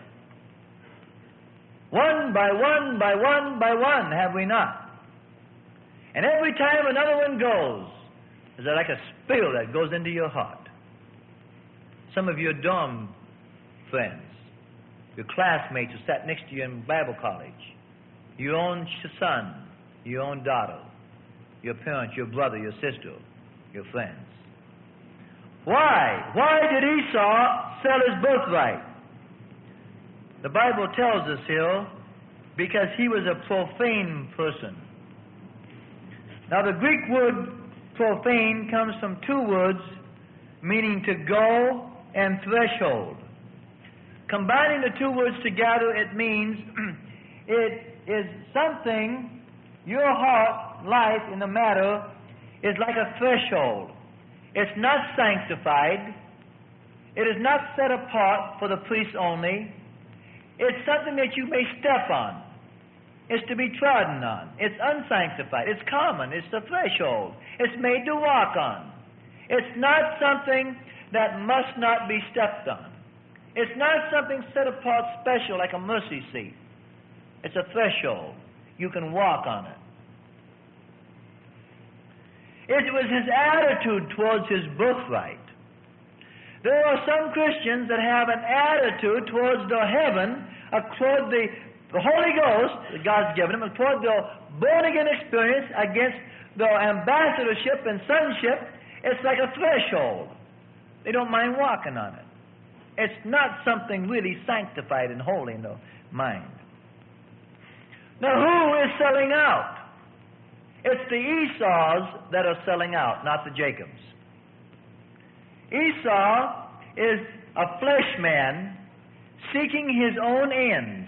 One by one by one by one, have we not? And every time another one goes, is there like a spill that goes into your heart? Some of your dorm friends, your classmates who sat next to you in Bible college, your own son, your own daughter, your parents, your brother, your sister, your friends. Why? Why did Esau sell his birthright? The Bible tells us here, because he was a profane person. Now the Greek word profane comes from two words meaning to go and threshold. Combining the two words together, it means it is something, your heart, life in the matter, is like a threshold. It's not sanctified. It is not set apart for the priest only. It's something that you may step on. It's to be trodden on. It's unsanctified. It's common. It's the threshold. It's made to walk on. It's not something that must not be stepped on. It's not something set apart special like a mercy seat. It's a threshold. You can walk on it. It was his attitude towards his birthright. There are some Christians that have an attitude towards the heaven, uh, toward the, the Holy Ghost that God's given them, and toward the born-again experience against the ambassadorship and sonship. It's like a threshold. They don't mind walking on it. It's not something really sanctified and holy in the mind. Now, who is selling out? It's the Esau's that are selling out, not the Jacobs. Esau is a flesh man seeking his own ends.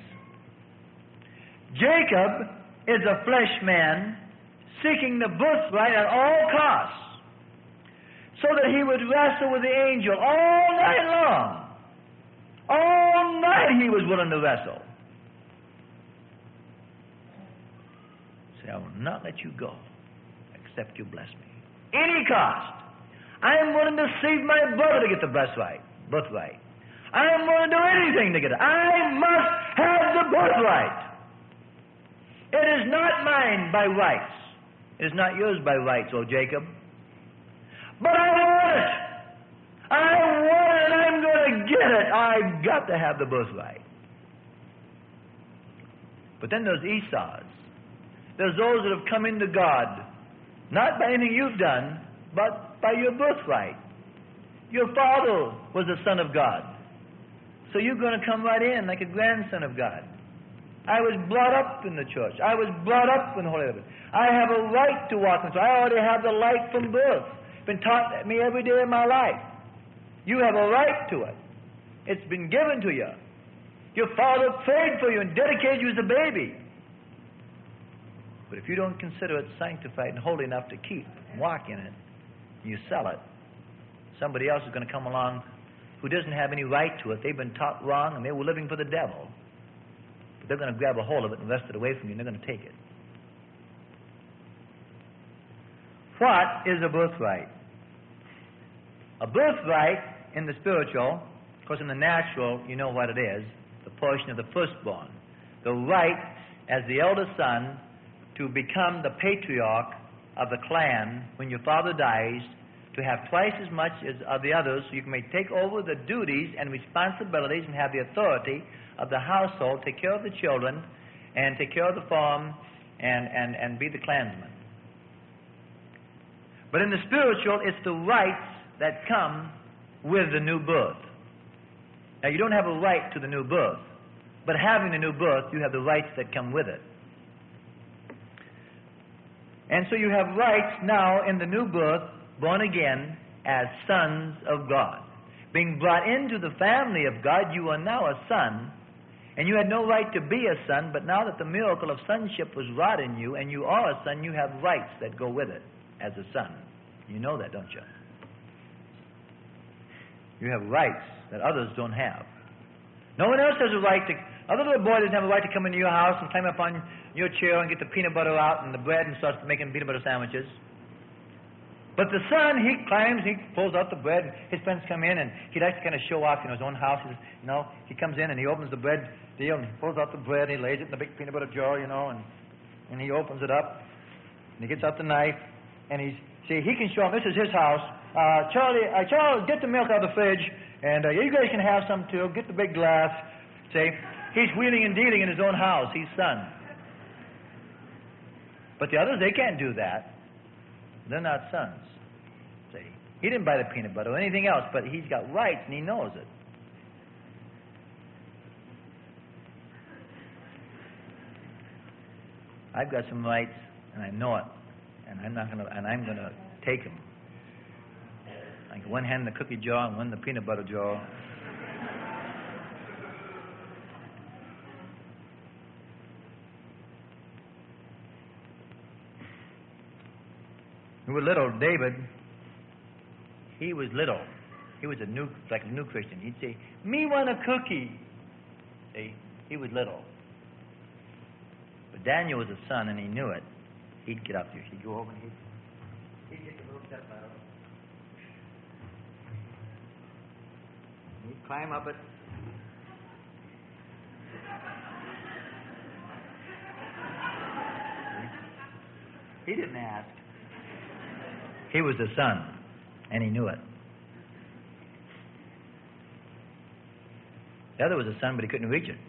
Jacob is a flesh man seeking the birthright at all costs, so that he would wrestle with the angel all night long. All night he was willing to wrestle. Say, I will not let you go except you bless me. Any cost. I am willing to save my brother to get the birthright. Birthright. I am willing to do anything to get it. I must have the birthright. It is not mine by rights. It is not yours by rights, O Jacob. But I want it. I want it, and I'm going to get it. I've got to have the birthright. But then there's Esau's. There's those that have come into God, not by anything you've done, but by your birthright. Your father was a son of God. So you're going to come right in like a grandson of God. I was brought up in the church. I was brought up in the Holy Spirit. I have a right to walk in. So I already have the light from birth. It's been taught me every day of my life. You have a right to it. It's been given to you. Your father prayed for you and dedicated you as a baby. But if you don't consider it sanctified and holy enough to keep and walk in it, you sell it, somebody else is going to come along who doesn't have any right to it. They've been taught wrong and they were living for the devil. But they're going to grab a hold of it and wrest it away from you, and they're going to take it. What is a birthright? A birthright in the spiritual, of course in the natural, you know what it is, the portion of the firstborn. The right as the eldest son to become the patriarch of the clan when your father dies, to have twice as much as of the others, so you may take over the duties and responsibilities and have the authority of the household, take care of the children, and take care of the farm, and, and, and be the clansman. But in the spiritual, it's the rights that come with the new birth. Now, you don't have a right to the new birth, but having the new birth, you have the rights that come with it. And so you have rights now in the new birth, born again, as sons of God. Being brought into the family of God, you are now a son, And you had no right to be a son, but now that the miracle of sonship was wrought in you, and you are a son, you have rights that go with it as a son. You know that, don't you? You have rights that others don't have. No one else has a right to, other little boy doesn't have a right to come into your house and climb up on your chair and get the peanut butter out and the bread and start making peanut butter sandwiches. But the son, he climbs, he pulls out the bread. His friends come in, and he likes to kind of show off in his own house. He says, you know, he comes in and he opens the bread deal, and he pulls out the bread, and he lays it in the big peanut butter jar, you know, and, and he opens it up, and he gets out the knife, and he's, see, he can show him, this is his house. Uh, Charlie, uh, Charles, get the milk out of the fridge, and uh, you guys can have some too. Get the big glass. See, he's wheeling and dealing in his own house. He's son. But the others, they can't do that. They're not sons. See, he didn't buy the peanut butter or anything else, but he's got rights and he knows it. I've got some rights and I know it, and I'm not gonna, and I'm gonna take them. Like one hand in the cookie jar and one in the peanut butter jar. We were little, David, he was little. He was a new, like a new Christian. He'd say, me want a cookie. See, he was little. But Daniel was a son, and he knew it. He'd get up there. He'd go over and he'd, he'd get the little step ladder. He'd climb up it. He didn't ask. He was a son, and he knew it. The other was a son, but he couldn't reach it.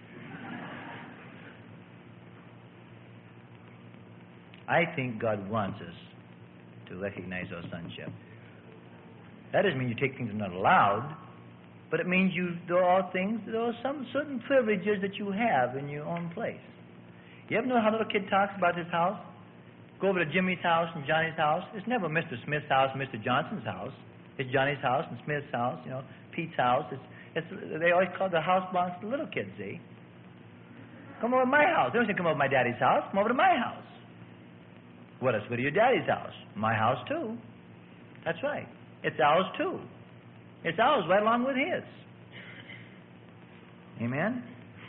I think God wants us to recognize our sonship. That doesn't mean you take things that are not allowed, but it means you there are things, there are some certain privileges that you have in your own place. You ever know how a little kid talks about his house? Go over to Jimmy's house and Johnny's house. It's never Mister Smith's house and Mister Johnson's house. It's Johnny's house and Smith's house, you know, Pete's house. It's, it's, they always call the house belongs to the little kids, see? Come over to my house. They don't say come over to my daddy's house. Come over to my house. What else? Go to your daddy's house. My house, too. That's right. It's ours, too. It's ours right along with his. Amen?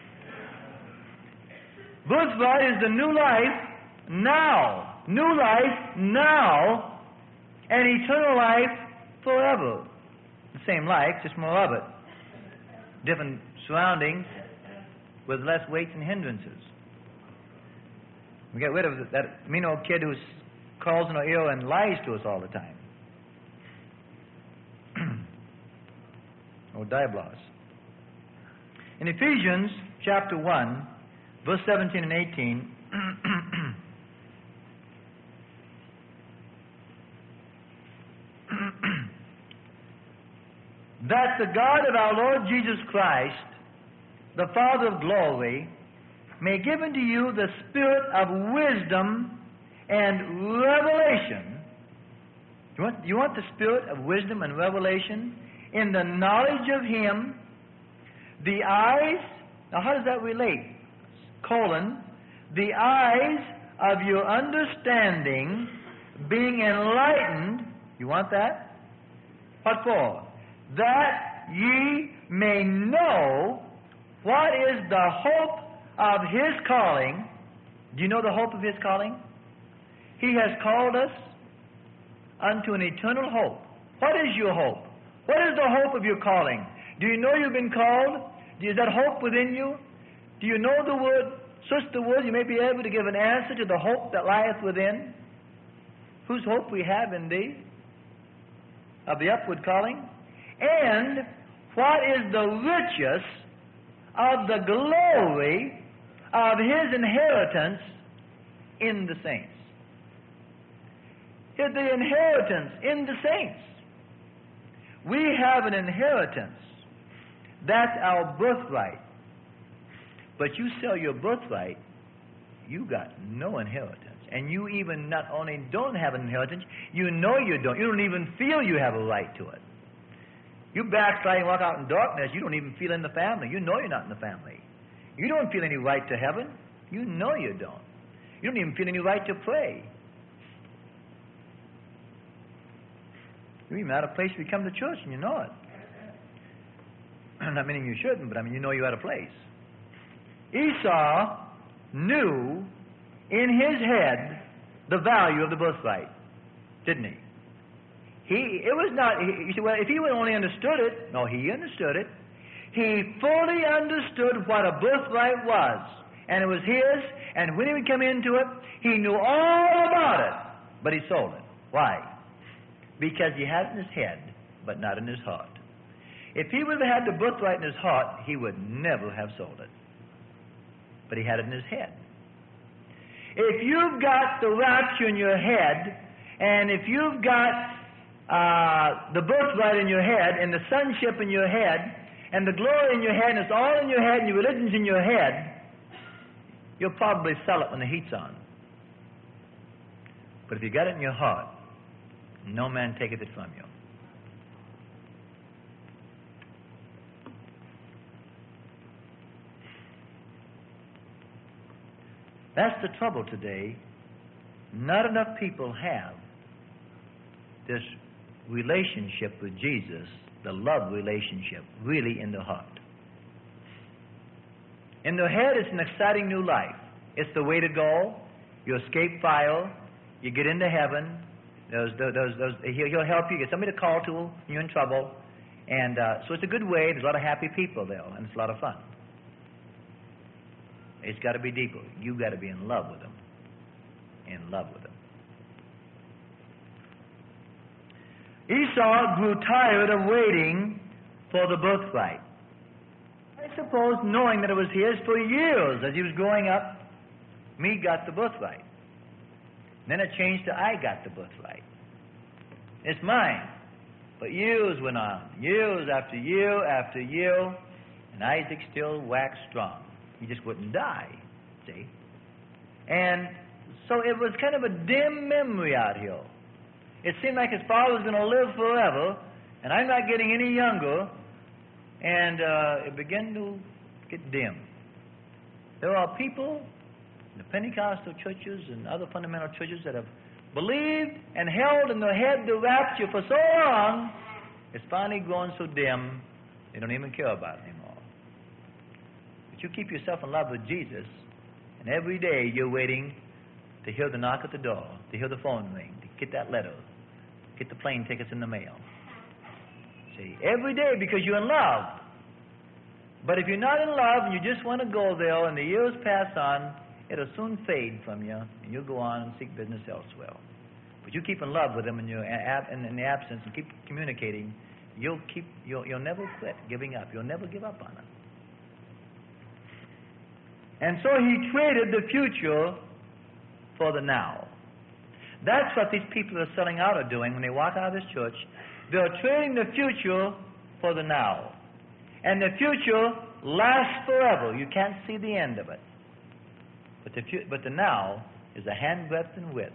Birthright is the new life now. New life now, and eternal life forever. The same life, just more of it. Different surroundings with less weights and hindrances. We get rid of that mean old kid who calls in our ear and lies to us all the time. Or Diablos. In Ephesians chapter one, verse seventeen and eighteen, that the God of our Lord Jesus Christ, the Father of glory, may give unto you the spirit of wisdom and revelation. You want, you want the spirit of wisdom and revelation in the knowledge of Him, the eyes, now how does that relate? Colon, the eyes of your understanding being enlightened. You want that? What for? That ye may know what is the hope of His calling. Do you know the hope of His calling? He has called us unto an eternal hope. What is your hope? What is the hope of your calling? Do you know you've been called? Is that hope within you? Do you know the word, search the word, you may be able to give an answer to the hope that lieth within? Whose hope we have in thee? Of the upward calling? And what is the riches of the glory of His inheritance in the saints? Is the inheritance in the saints. We have an inheritance. That's our birthright. But you sell your birthright, you got no inheritance. And you even not only don't have an inheritance, you know you don't. You don't even feel you have a right to it. You backslide and walk out in darkness, you don't even feel in the family. You know you're not in the family. You don't feel any right to heaven. You know you don't. You don't even feel any right to pray. You're even out of place if you come to church and you know it. I'm not meaning you shouldn't, but I mean you know you're out of place. Esau knew in his head the value of the birthright, didn't he? He it was not, he, you say, well, if he would only understood it, no, he understood it. He fully understood what a birthright was, and it was his, and when he would come into it, he knew all about it, but he sold it. Why? Because he had it in his head, but not in his heart. If he would have had the birthright in his heart, he would never have sold it. But he had it in his head. If you've got the rapture in your head, and if you've got uh, the birthright in your head, and the sonship in your head, and the glory in your head, and it's all in your head, and your religion's in your head, you'll probably sell it when the heat's on. But if you got it in your heart, no man taketh it from you. That's the trouble today. Not enough people have this relationship with Jesus, the love relationship, really in the heart. In the head, it's an exciting new life. It's the way to go. You escape fire. You get into heaven. Those, those, those, he'll, he'll help you. Get somebody to call to when you're in trouble. And uh, so it's a good way. There's a lot of happy people there, and it's a lot of fun. It's got to be deeper. You've got to be in love with them. In love with them. Esau grew tired of waiting for the birthright. I suppose knowing that it was his for years as he was growing up, me got the birthright. Then it changed to I got the birthright. It's mine. But years went on, years after year after year, and Isaac still waxed strong. He just wouldn't die, see? And so it was kind of a dim memory out here. It seemed like his father was going to live forever, and I'm not getting any younger, and uh, it began to get dim. There are people in the Pentecostal churches and other fundamental churches that have believed and held in their head the rapture for so long, it's finally grown so dim, they don't even care about it anymore. But you keep yourself in love with Jesus, and every day you're waiting to hear the knock at the door, to hear the phone ring, to get that letter, get the plane tickets in the mail. See, every day because you're in love. But if you're not in love and you just want to go there and the years pass on, it'll soon fade from you, and you'll go on and seek business elsewhere. But you keep in love with them, and you're in, in the absence, and keep communicating. You'll keep. You'll, you'll never quit giving up. You'll never give up on them. And so he traded the future for the now. That's what these people who are selling out are doing when they walk out of this church. They're trading the future for the now, and the future lasts forever. You can't see the end of it. But the, but the now is a handbreadth in width.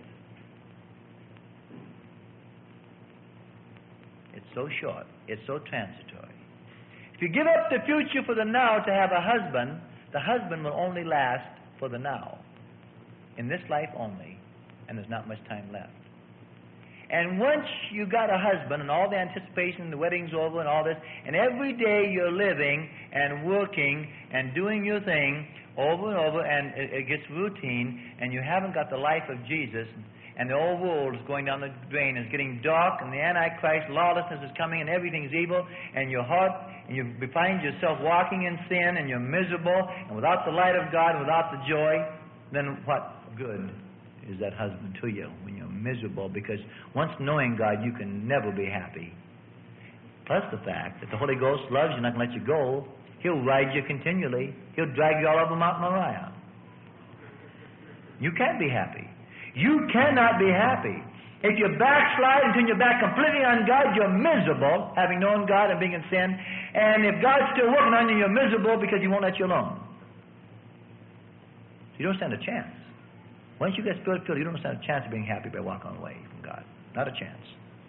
It's so short. It's so transitory. If you give up the future for the now to have a husband, the husband will only last for the now. In this life only. And there's not much time left. And once you got a husband and all the anticipation, the wedding's over and all this, and every day you're living and working and doing your thing, over and over, and it, it gets routine, and you haven't got the life of Jesus, and the old world is going down the drain, it's getting dark, and the Antichrist, lawlessness is coming, and everything's evil, and your heart, and you find yourself walking in sin, and you're miserable, and without the light of God, without the joy, then what good is that husband to you when you're miserable? Because once knowing God, you can never be happy. Plus the fact that the Holy Ghost loves you, not going to let you go. He'll ride you continually. He'll drag you all over Mount Moriah. You can't be happy. You cannot be happy. If you backslide and turn your back completely on God, you're miserable, having known God and being in sin. And if God's still working on you, you're miserable because He won't let you alone. So you don't stand a chance. Once you get spirit-filled, you don't stand a chance of being happy by walking away from God. Not a chance.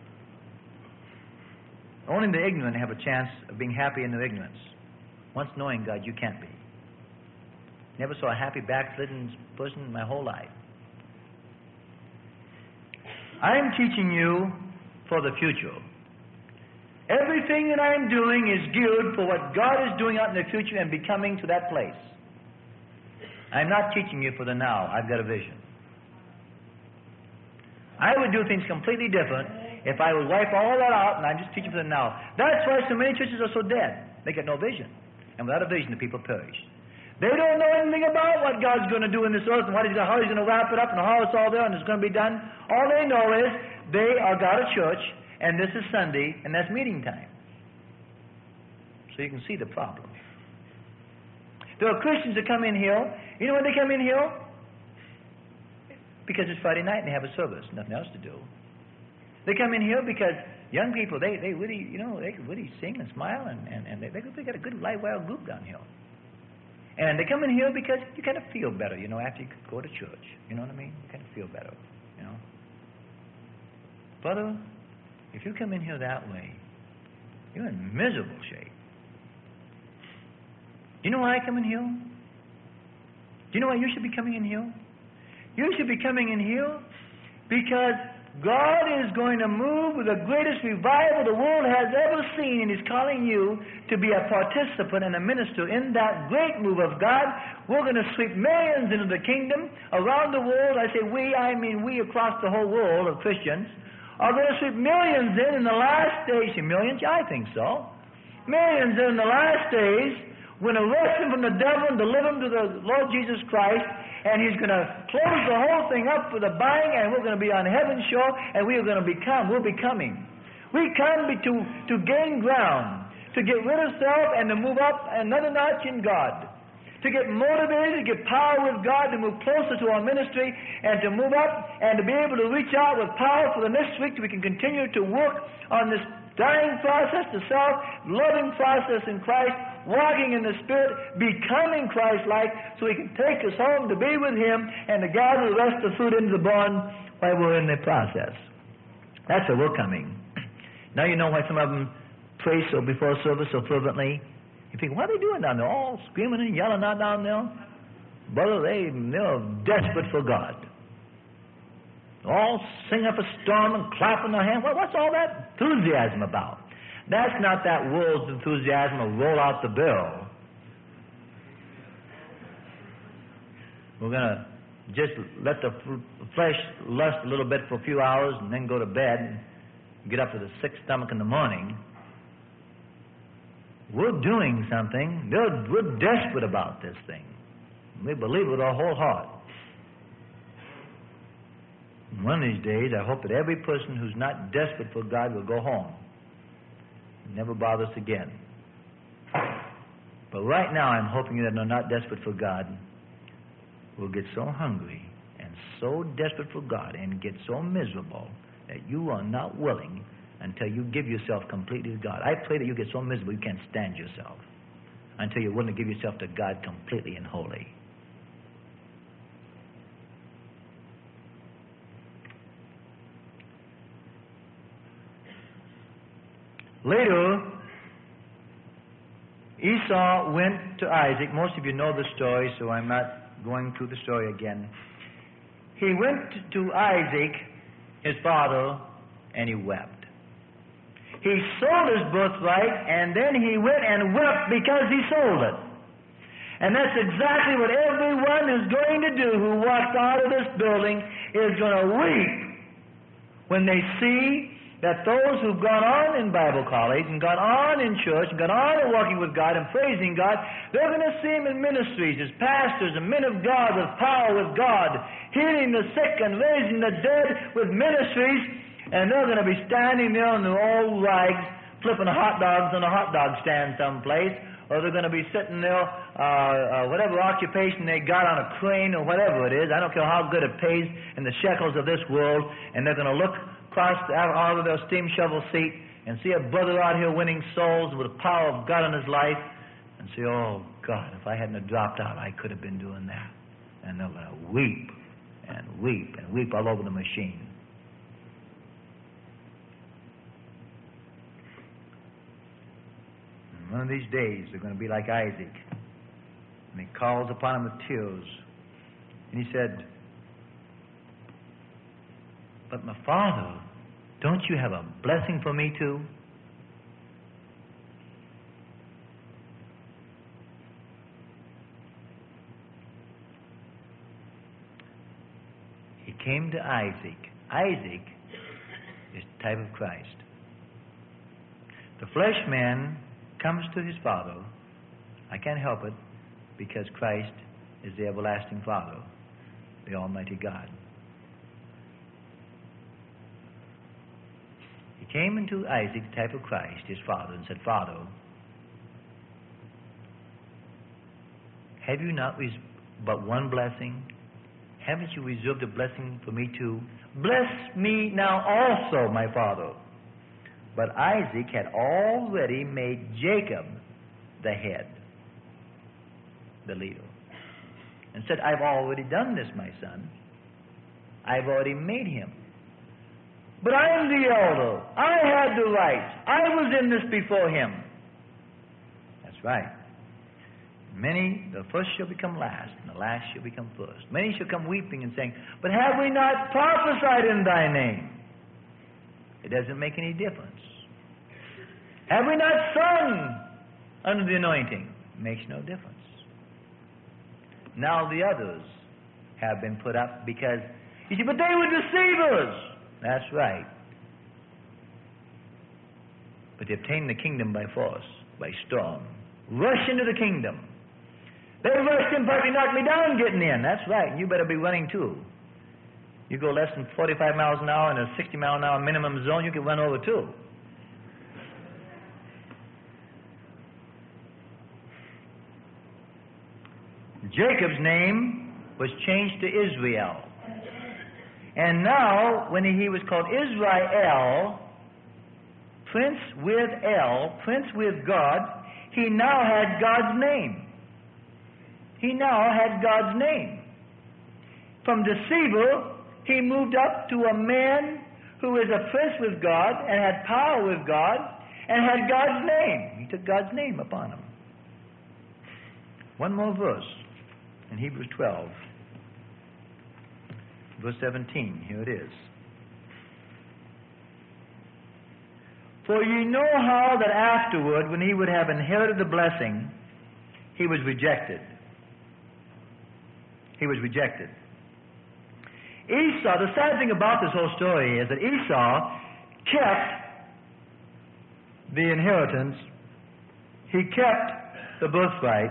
Only the ignorant have a chance of being happy in their ignorance. Once knowing God, you can't be. Never saw a happy backslidden person in my whole life. I'm teaching you for the future. Everything that I'm doing is geared for what God is doing out in the future and becoming to that place. I'm not teaching you for the now. I've got a vision. I would do things completely different if I would wipe all that out and I'm just teaching for the now. That's why so many churches are so dead. They get no vision. And without a vision, the people perish. They don't know anything about what God's going to do in this earth and what he's gonna, how He's going to wrap it up and how it's all there and it's going to be done. All they know is they are got a church and this is Sunday and that's meeting time. So you can see the problem. There are Christians that come in here. You know why they come in here? Because it's Friday night and they have a service, nothing else to do. They come in here because young people, they, they really, you know, they can really sing and smile and, and, and they, they got a good live wire group down here. And they come in here because you kind of feel better, you know, after you go to church. You know what I mean? You kind of feel better, you know. Brother, if you come in here that way, you're in miserable shape. Do you know why I come in here? Do you know why you should be coming in here? You should be coming in here because God is going to move with the greatest revival the world has ever seen, and He's calling you to be a participant and a minister in that great move of God. We're going to sweep millions into the kingdom around the world. I say we, I mean we across the whole world of Christians are going to sweep millions in in the last days. Millions? Yeah, I think so. Millions in the last days. We're going to arrest them from the devil and deliver them to the Lord Jesus Christ, and He's going to close the whole thing up for the buying, and we're going to be on heaven's shore, and we are going to become, we're becoming. We come to, to gain ground, to get rid of self and to move up another notch in God, to get motivated, to get power with God, to move closer to our ministry, and to move up and to be able to reach out with power for the next week, that we can continue to work on this dying process, the self-loving process in Christ, walking in the Spirit, becoming Christ-like, so He can take us home to be with Him and to gather the rest of the fruit into the barn while we're in the process. That's where we're coming. Now you know why some of them pray so before service so fervently. You think, what are they doing down there? All screaming and yelling out down there? Brother, they, they're desperate for God. All sing up a storm and clapping their hands. Well, what's all that enthusiasm about? That's not that world's enthusiasm to roll out the bill. We're going to just let the flesh lust a little bit for a few hours and then go to bed and get up with a sick stomach in the morning. We're doing something. We're, we're desperate about this thing. We believe it with our whole heart. One of these days, I hope that every person who's not desperate for God will go home. Never bother us again. But right now, I'm hoping that they're not desperate for God. We'll get so hungry and so desperate for God and get so miserable that you are not willing until you give yourself completely to God. I pray that you get so miserable you can't stand yourself until you're willing to give yourself to God completely and wholly. Later, Esau went to Isaac. Most of you know the story, so I'm not going through the story again. He went to Isaac, his father, and he wept. He sold his birthright, and then he went and wept because he sold it. And that's exactly what everyone is going to do who walks out of this building is going to weep when they see that those who've gone on in Bible college and gone on in church and gone on in walking with God and praising God, they're going to see them in ministries as pastors and men of God with power with God, healing the sick and raising the dead with ministries, and they're going to be standing there in their old rags flipping hot dogs on a hot dog stand someplace, or they're going to be sitting there, uh, uh, whatever occupation they got on a crane or whatever it is. I don't care how good it pays in the shekels of this world, and they're going to look across out of their steam shovel seat and see a brother out here winning souls with the power of God in his life and say, oh, God, if I hadn't have dropped out, I could have been doing that. And they're going to weep and weep and weep all over the machine. And one of these days, they're going to be like Isaac. And he calls upon him with tears. And he said, "But my father, don't you have a blessing for me too?" He came to Isaac. Isaac is the type of Christ. The flesh man comes to his father. I can't help it, because Christ is the everlasting Father, the Almighty God. He came into Isaac, the type of Christ, his father, and said, "Father, have you not res- but one blessing? Haven't you reserved a blessing for me too? Bless me now also, my father." But Isaac had already made Jacob the head, the leader, and said, "I've already done this, my son. I've already made him. But I am the elder. I had the right. I was in this before him." That's right. Many, the first shall become last, and the last shall become first. Many shall come weeping and saying, "But have we not prophesied in thy name?" It doesn't make any difference. "Have we not sung under the anointing?" It makes no difference. Now the others have been put up because, you see, but they were deceivers. That's right. But they obtained the kingdom by force, by storm. Rush into the kingdom. They rushed in, probably knocked me down getting in. That's right. You better be running too. You go less than forty-five miles an hour in a sixty mile an hour minimum zone, you can run over too. Jacob's name was changed to Israel. And now, when he was called Israel, Prince with El, Prince with God, he now had God's name. He now had God's name. From deceiver, he moved up to a man who was a prince with God and had power with God and had God's name. He took God's name upon him. One more verse in Hebrews twelve. Verse seventeen, here it is. "For ye know how that afterward, when he would have inherited the blessing, he was rejected." He was rejected. Esau, the sad thing about this whole story is that Esau kept the inheritance, he kept the birthright,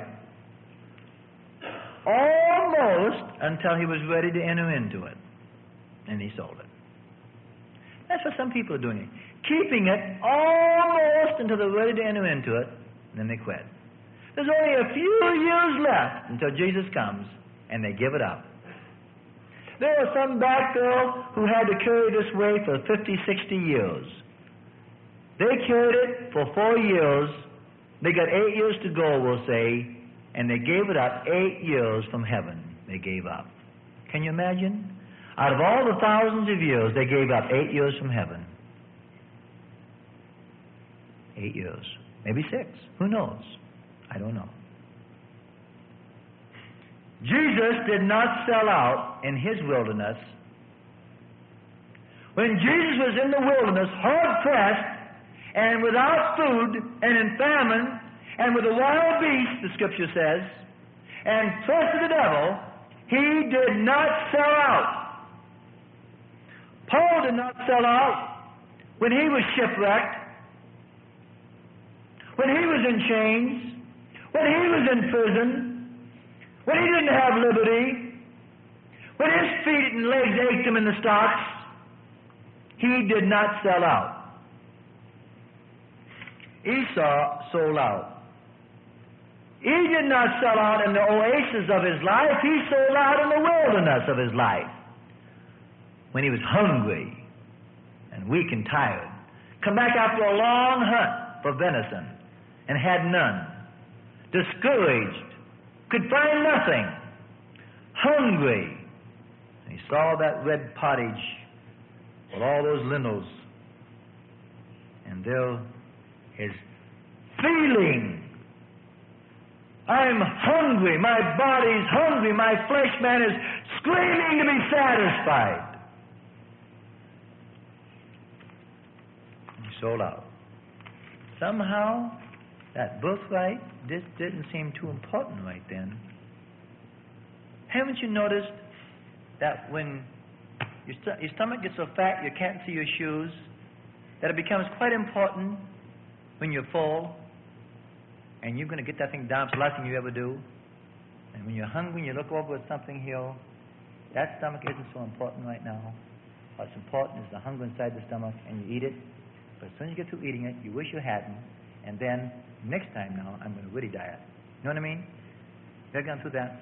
almost until he was ready to enter into it. And he sold it. That's what some people are doing. Keeping it almost until they're ready to enter into it, and then they quit. There's only a few years left until Jesus comes, and they give it up. There are some black girls who had to carry this way for fifty, sixty years. They carried it for four years. They got eight years to go, we'll say, and they gave it up eight years from heaven. They gave up. Can you imagine? Out of all the thousands of years, they gave up eight years from heaven. Eight years. Maybe six. Who knows? I don't know. Jesus did not sell out in his wilderness. When Jesus was in the wilderness, hard-pressed, and without food, and in famine, and with a wild beast, the Scripture says, and trust of the devil, he did not sell out. Paul did not sell out when he was shipwrecked, when he was in chains, when he was in prison, when he didn't have liberty, when his feet and legs ached him in the stocks. He did not sell out. Esau sold out. He did not sell out in the oasis of his life. He sold out in the wilderness of his life. When he was hungry and weak and tired. Come back after a long hunt for venison and had none. Discouraged. Could find nothing. Hungry. And he saw that red pottage with all those lintels. And there his feeling I'm hungry. My body's hungry. My flesh man is screaming to be satisfied. He sold out. Somehow, that birthright just didn't seem too important right then. Haven't you noticed that when your, st- your stomach gets so fat you can't see your shoes, that it becomes quite important when you're full, and you're going to get that thing down. It's the last thing you ever do. And when you're hungry and you look over at something here, that stomach isn't so important right now. What's important is the hunger inside the stomach, and you eat it. But as soon as you get through eating it, you wish you hadn't. And then, next time now, I'm going to really diet. You know what I mean? You ever gone through that?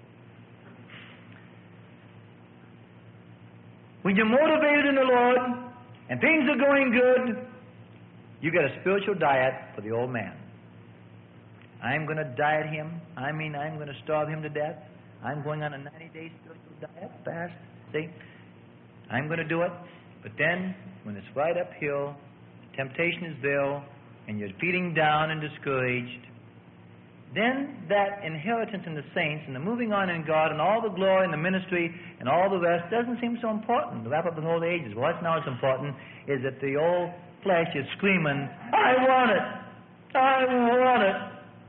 When you're motivated in the Lord, and things are going good, you get a spiritual diet for the old man. I'm going to diet him. I mean, I'm going to starve him to death. I'm going on a ninety-day spiritual diet, fast. See? I'm going to do it. But then, when it's right uphill, temptation is there, and you're feeling down and discouraged, then that inheritance in the saints and the moving on in God and all the glory and the ministry and all the rest doesn't seem so important. To wrap up the whole ages. What's now is important is that the old flesh is screaming, I want it! I want it!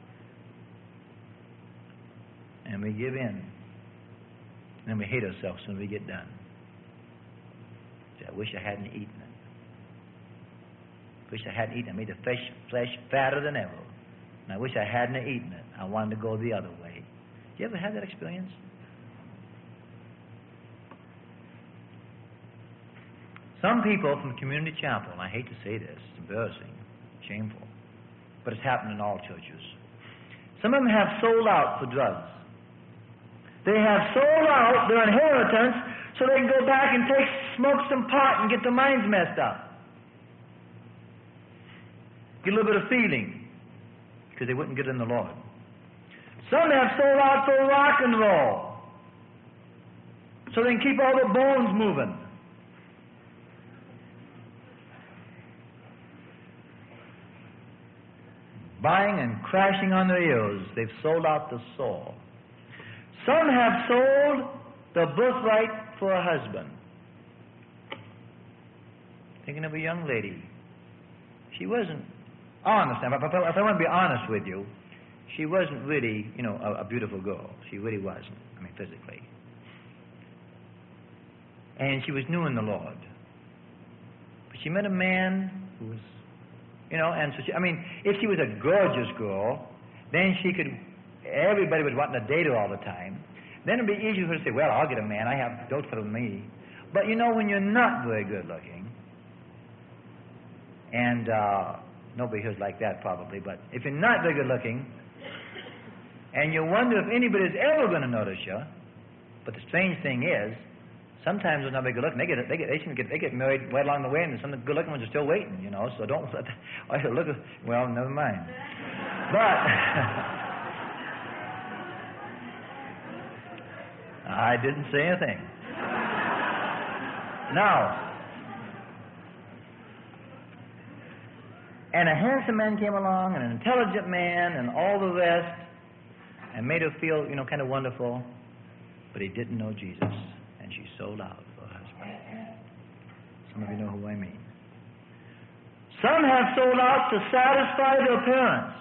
And we give in. And we hate ourselves when we get done. Say, I wish I hadn't eaten it. Wish I hadn't eaten it. I made the flesh, flesh fatter than ever. And I wish I hadn't eaten it. I wanted to go the other way. Do you ever have that experience? Some people from Community Chapel, and I hate to say this, it's embarrassing, shameful, but it's happened in all churches. Some of them have sold out for drugs. They have sold out their inheritance so they can go back and take, smoke some pot and get their minds messed up. Get a little bit of feeling, because they wouldn't get in the Lord. Some have sold out for rock and roll, so they can keep all their bones moving. Buying and crashing on their ears, they've sold out the soul. Some have sold the birthright for a husband. Thinking of a young lady. She wasn't honest. Now, if I, if I want to be honest with you, she wasn't really, you know, a, a beautiful girl. She really wasn't. I mean, physically. And she was new in the Lord. But she met a man who was, you know, and so she, I mean, if she was a gorgeous girl, then she could, everybody was wanting to date her all the time. Then it'd be easier for her to say, well, I'll get a man. I have, don't fit with me. But, you know, when you're not very good looking, and uh, nobody here's like that probably, but if you're not very good looking, and you wonder if anybody's ever going to notice you, but the strange thing is, sometimes they're not very good looking. They get, they get, they seem to get, they get married right along the way, and some of the good looking ones are still waiting, you know. So don't let. I should look. Well, never mind. But I didn't say anything. Now, and a handsome man came along, and an intelligent man, and all the rest, and made her feel, you know, kind of wonderful. But he didn't know Jesus, and she sold out for her husband. Some of you know who I mean. Some have sold out to satisfy their parents.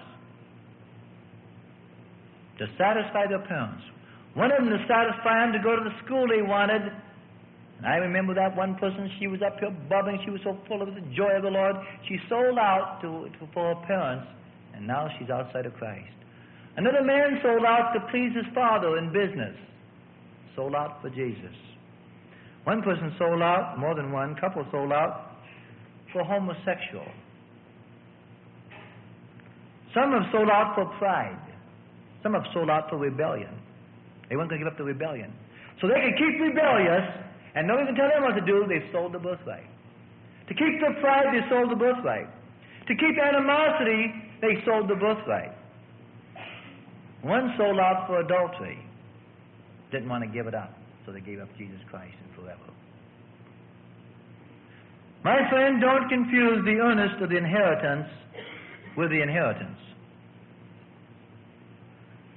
To satisfy their parents. One of them to satisfy them to go to the school they wanted. And I remember that one person, she was up here bubbling. She was so full of the joy of the Lord. She sold out to, to for her parents, and now she's outside of Christ. Another man sold out to please his father in business. Sold out for Jesus. One person sold out, more than one couple sold out for homosexual. Some have sold out for pride. Some have sold out for rebellion. They weren't going to give up the rebellion. So they could keep rebellious, and nobody can tell them what to do. They sold the birthright. To keep their pride, they sold the birthright. To keep animosity, they sold the birthright. One sold out for adultery. Didn't want to give it up, so they gave up Jesus Christ and forever. My friend, don't confuse the earnest of the inheritance with the inheritance.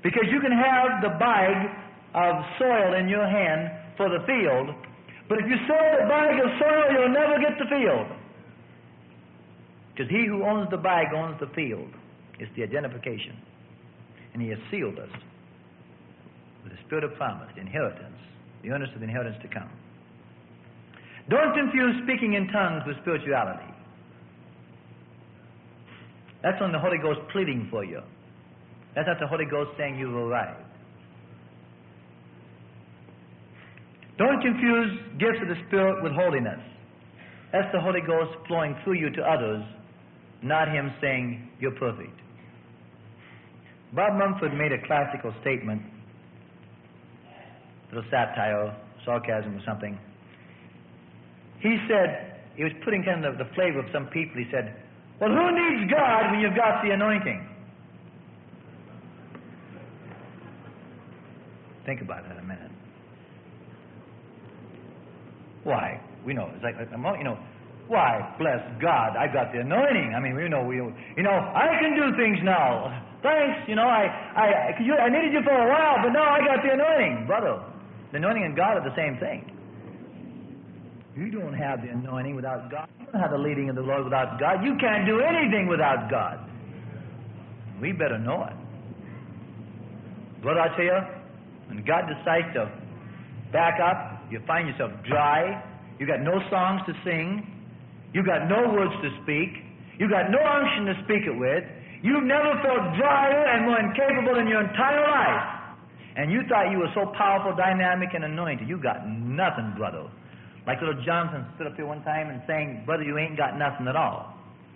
Because you can have the bag of soil in your hand for the field, but if you sow the bag of soil, you'll never get the field. Because he who owns the bag owns the field. It's the identification. And he has sealed us with the spirit of promise, the inheritance, the earnest of the inheritance to come. Don't confuse speaking in tongues with spirituality. That's when the Holy Ghost pleading for you. That's not the Holy Ghost saying you've arrived. Don't confuse gifts of the Spirit with holiness. That's the Holy Ghost flowing through you to others, not Him saying you're perfect. Bob Mumford made a classical statement, a little satire, sarcasm or something. He said, he was putting kind of the, the flavor of some people. He said, well, who needs God when you've got the anointing? Think about that a minute. Why? We know. It's like, you know, why? Bless God, I've got the anointing. I mean, you know, we, you know, I can do things now. Thanks, you know, I, I, you, I needed you for a while, but now I got the anointing. Brother, the anointing and God are the same thing. You don't have the anointing without God. You don't have the leading of the Lord without God. You can't do anything without God. We better know it. Brother, I tell you, when God decides to back up, you find yourself dry. You got no songs to sing. You got no words to speak. You got no unction to speak it with. You've never felt drier and more incapable in your entire life. And you thought you were so powerful, dynamic, and anointed. You got nothing, brother. Like little Johnson stood up here one time and saying, brother, you ain't got nothing at all.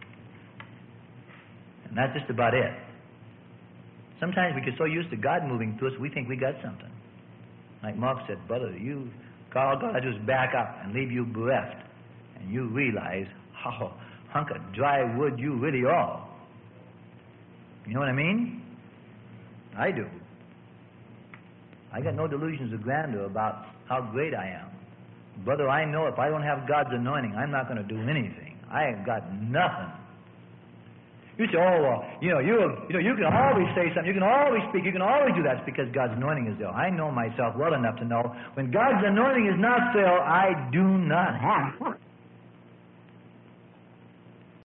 And that's just about it. Sometimes we get so used to God moving through us, we think we got something. Like Mark said, brother, you, God, God, I just back up and leave you bereft. And you realize how hunk of dry wood you really are. You know what I mean? I do. I got no delusions of grandeur about how great I am. Brother, I know if I don't have God's anointing, I'm not going to do anything. I have got nothing. You say, oh, well, you know, you you know, you can always say something, you can always speak, you can always do that. It's because God's anointing is there. I know myself well enough to know when God's anointing is not there, I do not have.